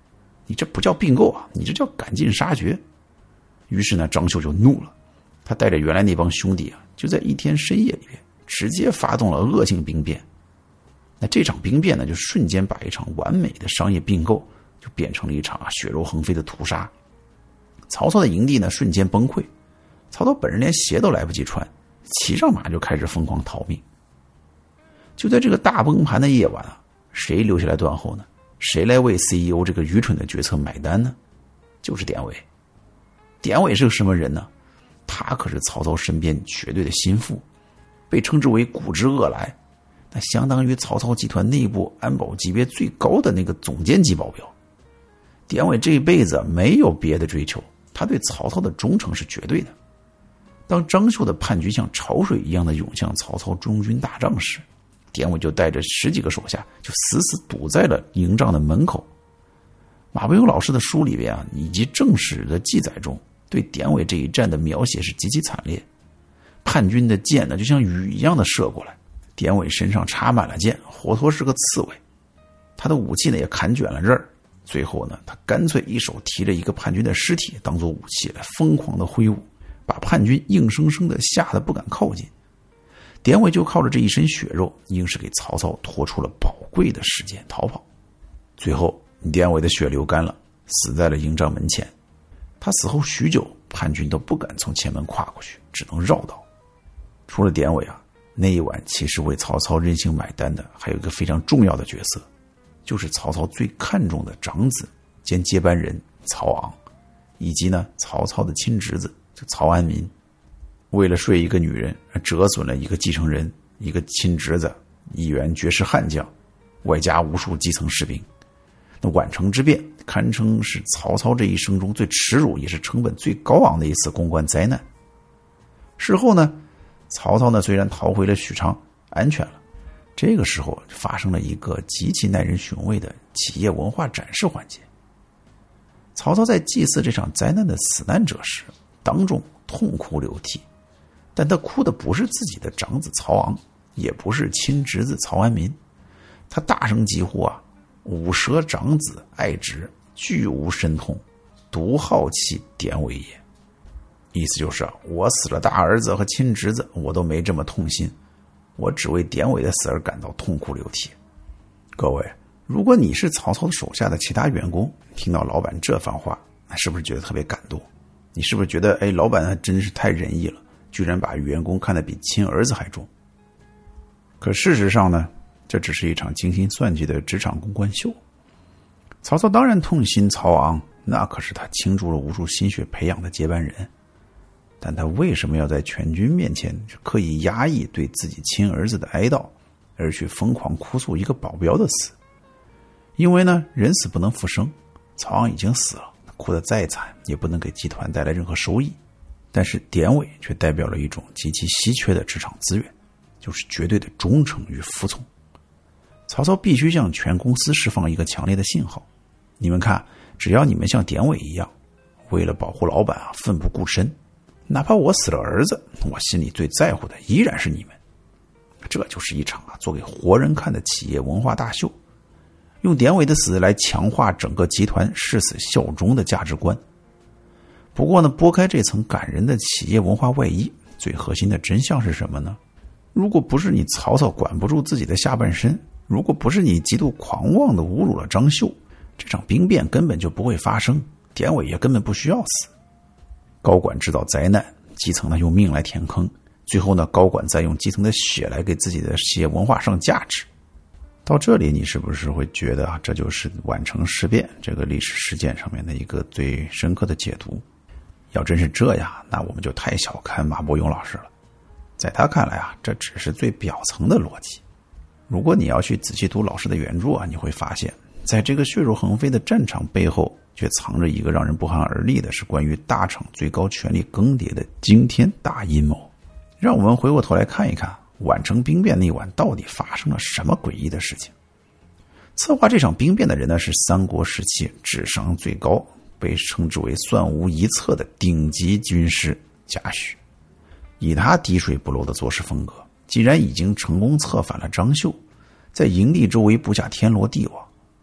Speaker 1: 你这不叫并购啊，你这叫赶尽杀绝。于是呢，张绣就怒了，他带着原来那帮兄弟啊，就在一天深夜里边直接发动了恶性兵变。那这场兵变呢，就瞬间把一场完美的商业并购就变成了一场啊血肉横飞的屠杀。曹操的营地呢瞬间崩溃，曹操本人连鞋都来不及穿，骑上马就开始疯狂逃命。就在这个大崩盘的夜晚啊，谁留下来断后呢？谁来为 C E O 这个愚蠢的决策买单呢？就是典韦。典韦是个什么人呢？他可是曹操身边绝对的心腹，被称之为古之恶来，那相当于曹操集团内部安保级别最高的那个总监级保镖。典韦这一辈子没有别的追求，他对曹操的忠诚是绝对的。当张绣的叛军像潮水一样的涌向曹操中军大帐时，典韦就带着十几个手下就死死堵在了营帐的门口。马伯庸老师的书里边啊，以及正史的记载中，对典韦这一战的描写是极其惨烈。叛军的箭呢，就像雨一样的射过来，典韦身上插满了箭，活脱是个刺猬。他的武器呢也砍卷了刃儿。最后呢，他干脆一手提着一个叛军的尸体当做武器来疯狂的挥舞，把叛军硬生生的吓得不敢靠近。典韦就靠着这一身血肉，硬是给曹操拖出了宝贵的时间逃跑。最后典韦的血流干了，死在了营帐门前。他死后许久，叛军都不敢从前门跨过去，只能绕道。除了典韦啊，那一晚其实为曹操任性买单的还有一个非常重要的角色，就是曹操最看重的长子兼接班人曹昂，以及呢曹操的亲侄子就曹安民。为了睡一个女人，折损了一个继承人，一个亲侄子，一员绝世悍将，外加无数基层士兵。那宛城之变堪称是曹操这一生中最耻辱也是成本最高昂的一次公关灾难。事后呢，曹操呢虽然逃回了许昌，安全了，这个时候发生了一个极其耐人寻味的企业文化展示环节。曹操在祭祀这场灾难的死难者时，当众痛哭流涕，但他哭的不是自己的长子曹昂，也不是亲侄子曹安民，他大声疾呼啊：五蛇长子爱侄，俱无身痛，独好其典韦也。意思就是我死了大儿子和亲侄子，我都没这么痛心，我只为典韦的死而感到痛哭流涕。各位，如果你是曹操手下的其他员工，听到老板这番话，是不是觉得特别感动？你是不是觉得，哎，老板真是太仁义了，居然把员工看得比亲儿子还重？可事实上呢，这只是一场精心算计的职场公关秀。曹操当然痛心曹昂，那可是他倾注了无数心血培养的接班人。但他为什么要在全军面前刻意压抑对自己亲儿子的哀悼，而去疯狂哭诉一个保镖的死？因为呢，人死不能复生，曹昂已经死了，哭得再惨也不能给集团带来任何收益。但是典韦却代表了一种极其稀缺的职场资源，就是绝对的忠诚与服从。曹操必须向全公司释放一个强烈的信号：你们看，只要你们像典韦一样，为了保护老板啊，奋不顾身，哪怕我死了儿子，我心里最在乎的依然是你们。这就是一场啊做给活人看的企业文化大秀，用典韦的死来强化整个集团誓死效忠的价值观。不过呢，拨开这层感人的企业文化外衣，最核心的真相是什么呢？如果不是你曹操管不住自己的下半身，如果不是你极度狂妄的侮辱了张绣，这场兵变根本就不会发生，典韦也根本不需要死。高管制造灾难，基层呢用命来填坑，最后呢高管再用基层的血来给自己的企业文化上价值。到这里你是不是会觉得啊，这就是宛城事变这个历史事件上面的一个最深刻的解读？要真是这样，那我们就太小看马伯庸老师了。在他看来啊，这只是最表层的逻辑。如果你要去仔细读老师的原著啊，你会发现在这个血肉横飞的战场背后，却藏着一个让人不寒而栗的是关于大厂最高权力更迭的惊天大阴谋。让我们回过头来看一看宛城兵变那晚到底发生了什么诡异的事情。策划这场兵变的人呢，是三国时期智商最高，被称之为算无一策的顶级军师贾诩。以他滴水不漏的做事风格，既然已经成功策反了张绣，在营地周围布下天罗地网，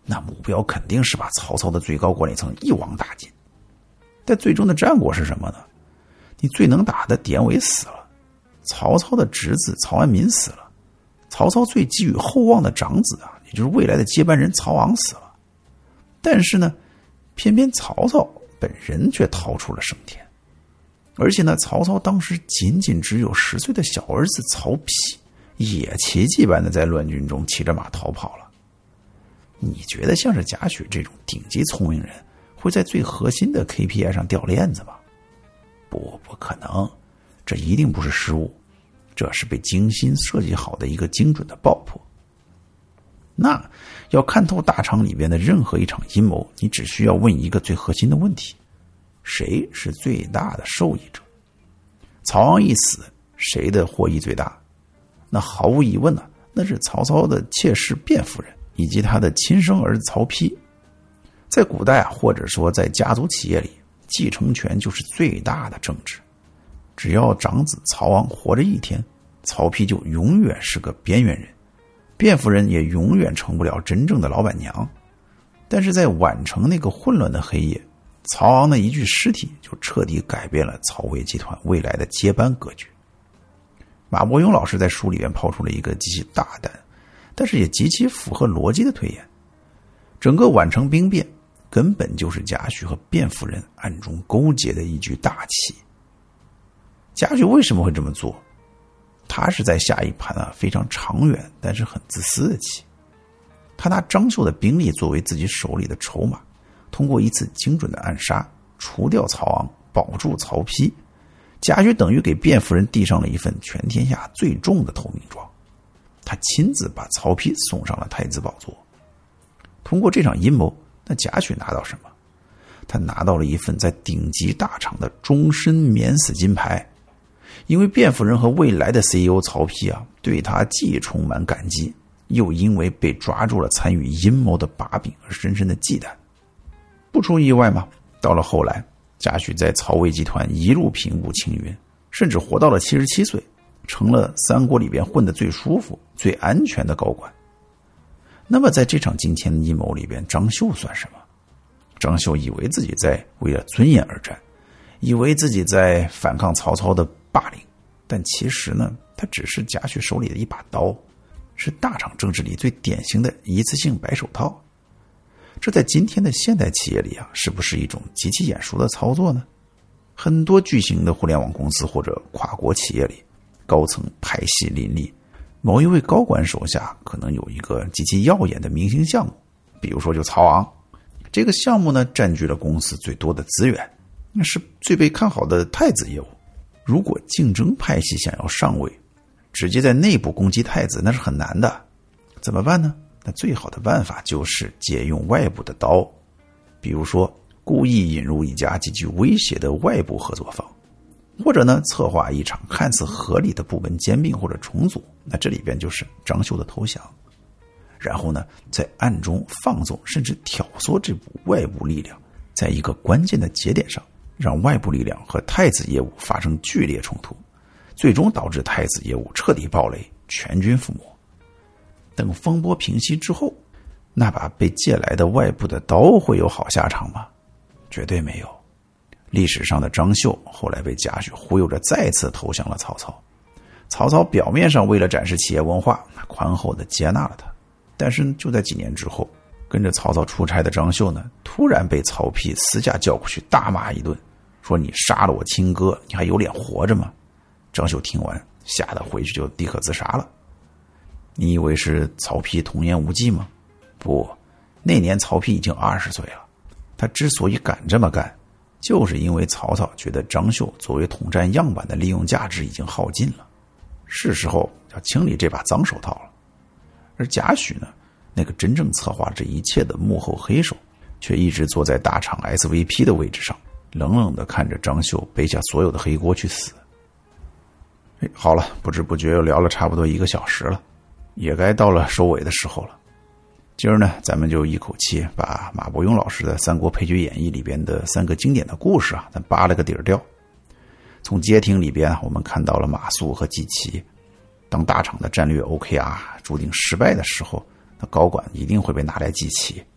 Speaker 1: 那目标肯定是把曹操的最高管理层一网打尽。但最终的战果是什么呢？你最能打的典韦死了，曹操的侄子曹安民死了，曹操最寄予厚望的长子啊，也就是未来的接班人曹昂死了。但是呢，偏偏曹操本人却逃出了升天。而且呢，曹操当时仅仅只有十岁的小儿子曹丕，也奇迹般的在乱军中骑着马逃跑了。你觉得像是贾诩这种顶级聪明人会在最核心的 K P I 上掉链子吗？不，不可能，这一定不是失误，这是被精心设计好的一个精准的爆破。那要看透大厂里边的任何一场阴谋，你只需要问一个最核心的问题：谁是最大的受益者？曹昂一死，谁的获益最大？那毫无疑问呢、啊，那是曹操的妾室卞夫人以及他的亲生儿子曹丕。在古代啊，或者说在家族企业里，继承权就是最大的政治。只要长子曹昂活着一天，曹丕就永远是个边缘人，卞夫人也永远成不了真正的老板娘。但是在宛城那个混乱的黑夜，曹昂的一具尸体就彻底改变了曹魏集团未来的接班格局。马伯庸老师在书里面抛出了一个极其大胆，但是也极其符合逻辑的推演：整个宛城兵变根本就是贾诩和卞夫人暗中勾结的一局大棋。贾诩为什么会这么做？他是在下一盘啊非常长远但是很自私的棋。他拿张绣的兵力作为自己手里的筹码，通过一次精准的暗杀除掉曹昂，保住曹丕。贾诩等于给卞夫人递上了一份全天下最重的投名状，他亲自把曹丕送上了太子宝座。通过这场阴谋，那贾诩拿到什么？他拿到了一份在顶级大厂的终身免死金牌。因为卞夫人和未来的 C E O 曹丕啊，对他既充满感激，又因为被抓住了参与阴谋的把柄而深深的忌惮。不出意外嘛，到了后来，贾诩在曹魏集团一路平步青云，甚至活到了七十七岁，成了三国里边混得最舒服、最安全的高管。那么在这场惊天的阴谋里边，张绣算什么？张绣以为自己在为了尊严而战，以为自己在反抗曹操的霸凌，但其实呢，他只是贾诩手里的一把刀，是大厂政治里最典型的一次性白手套。这在今天的现代企业里啊，是不是一种极其眼熟的操作呢？很多巨型的互联网公司或者跨国企业里，高层派系林立，某一位高管手下可能有一个极其耀眼的明星项目，比如说就曹昂。这个项目呢，占据了公司最多的资源，那是最被看好的太子业务。如果竞争派系想要上位，直接在内部攻击太子那是很难的。怎么办呢？那最好的办法就是借用外部的刀，比如说故意引入一家极具威胁的外部合作方，或者呢策划一场看似合理的部门兼并或者重组，那这里边就是张绣的投降。然后呢，在暗中放纵甚至挑唆这股外部力量，在一个关键的节点上，让外部力量和太子业务发生剧烈冲突，最终导致太子业务彻底爆雷，全军覆没。等风波平息之后，那把被借来的外部的刀会有好下场吗？绝对没有。历史上的张绣后来被贾诩忽悠着再次投降了曹操。曹操表面上为了展示企业文化，宽厚地接纳了他，但是就在几年之后，跟着曹操出差的张绣呢，突然被曹丕私下叫过去大骂一顿，说你杀了我亲哥，你还有脸活着吗？张绣听完吓得回去就立刻自杀了。你以为是曹丕童言无忌吗？不，那年曹丕已经二十岁了。他之所以敢这么干，就是因为曹操觉得张绣作为统战样板的利用价值已经耗尽了，是时候要清理这把脏手套了。而贾诩呢，那个真正策划这一切的幕后黑手，却一直坐在大厂 S V P 的位置上，冷冷地看着张绣背下所有的黑锅去死。哎，好了，不知不觉又聊了差不多一个小时了，也该到了收尾的时候了。今儿呢，咱们就一口气把马伯庸老师的《三国配角演义》里边的三个经典的故事啊，咱扒了个底儿掉。从街亭里边，我们看到了马谡和纪琦。当大厂的战略 O K R 注定失败的时候，那高管一定会被拿来祭旗，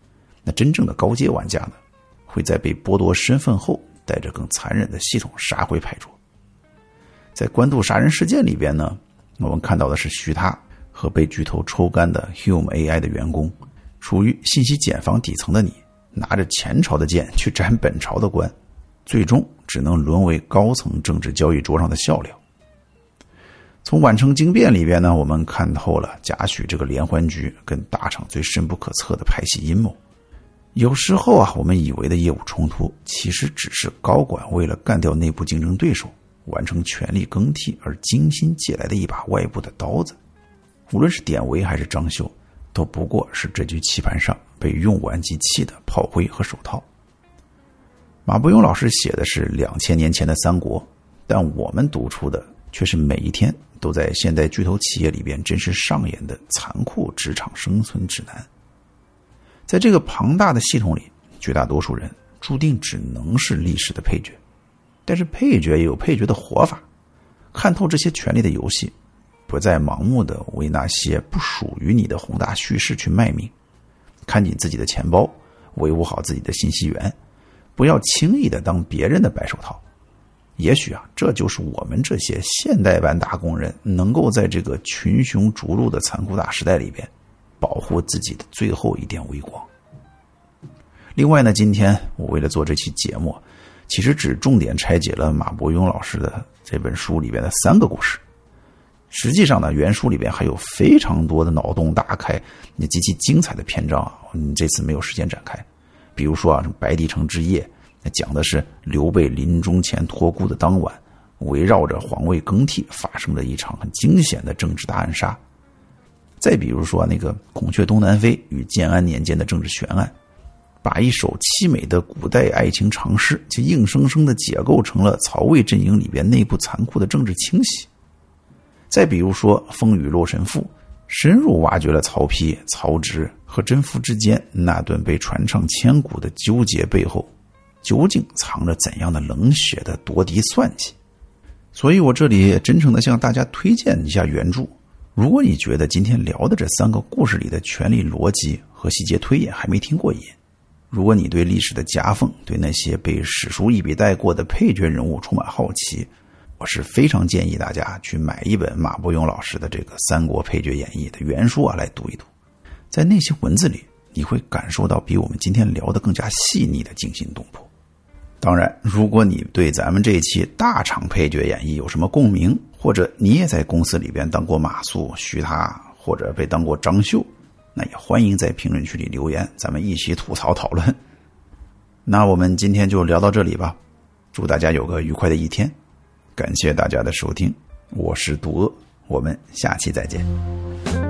Speaker 1: 那真正的高阶玩家呢，会在被剥夺身份后，带着更残忍的系统杀回牌桌。在官渡杀人事件里边呢，我们看到的是徐他和被巨头抽干的 Hume A I 的员工，处于信息茧房底层的你，拿着前朝的剑去斩本朝的官，最终只能沦为高层政治交易桌上的笑料。从宛城惊变里边呢，我们看透了贾诩这个连环局跟大厂最深不可测的派系阴谋。有时候啊，我们以为的业务冲突，其实只是高管为了干掉内部竞争对手，完成权力更替而精心借来的一把外部的刀子。无论是典韦还是张绣，都不过是这局棋盘上被用完即弃的炮灰和手套。马伯庸老师写的是两千年前的三国，但我们读出的却是每一天都在现代巨头企业里边真实上演的残酷职场生存指南。在这个庞大的系统里，绝大多数人注定只能是历史的配角，但是配角也有配角的活法。看透这些权力的游戏，不再盲目的为那些不属于你的宏大叙事去卖命，看紧自己的钱包，维护好自己的信息源，不要轻易的当别人的白手套。也许啊，这就是我们这些现代版打工人能够在这个群雄逐鹿的残酷大时代里边保护自己的最后一点微光。另外呢，今天我为了做这期节目，其实只重点拆解了马伯庸老师的这本书里边的三个故事。实际上呢，原书里边还有非常多的脑洞大开、也极其精彩的篇章啊，嗯，这次没有时间展开。比如说啊，白帝城之夜，讲的是刘备临终前托孤的当晚，围绕着皇位更替发生了一场很惊险的政治大暗杀。再比如说那个孔雀东南飞与建安年间的政治悬案，把一首凄美的古代爱情长诗就硬生生的解构成了曹魏阵营里边内部残酷的政治清洗。再比如说风雨洛神赋，深入挖掘了曹丕、曹植和甄宓之间那段被传唱千古的纠结背后究竟藏着怎样的冷血的夺嫡算计。所以我这里也真诚的向大家推荐一下原著。如果你觉得今天聊的这三个故事里的权力逻辑和细节推演还没听过瘾，如果你对历史的夹缝，对那些被史书一笔带过的配角人物充满好奇，我是非常建议大家去买一本马伯庸老师的这个《三国配角演义》的原书啊来读一读。在那些文字里，你会感受到比我们今天聊的更加细腻的惊心动魄。当然，如果你对咱们这一期大厂配角演义有什么共鸣，或者你也在公司里边当过马谡、徐他，或者被当过张绣，那也欢迎在评论区里留言，咱们一起吐槽讨论。那我们今天就聊到这里吧，祝大家有个愉快的一天，感谢大家的收听，我是杜阿，我们下期再见。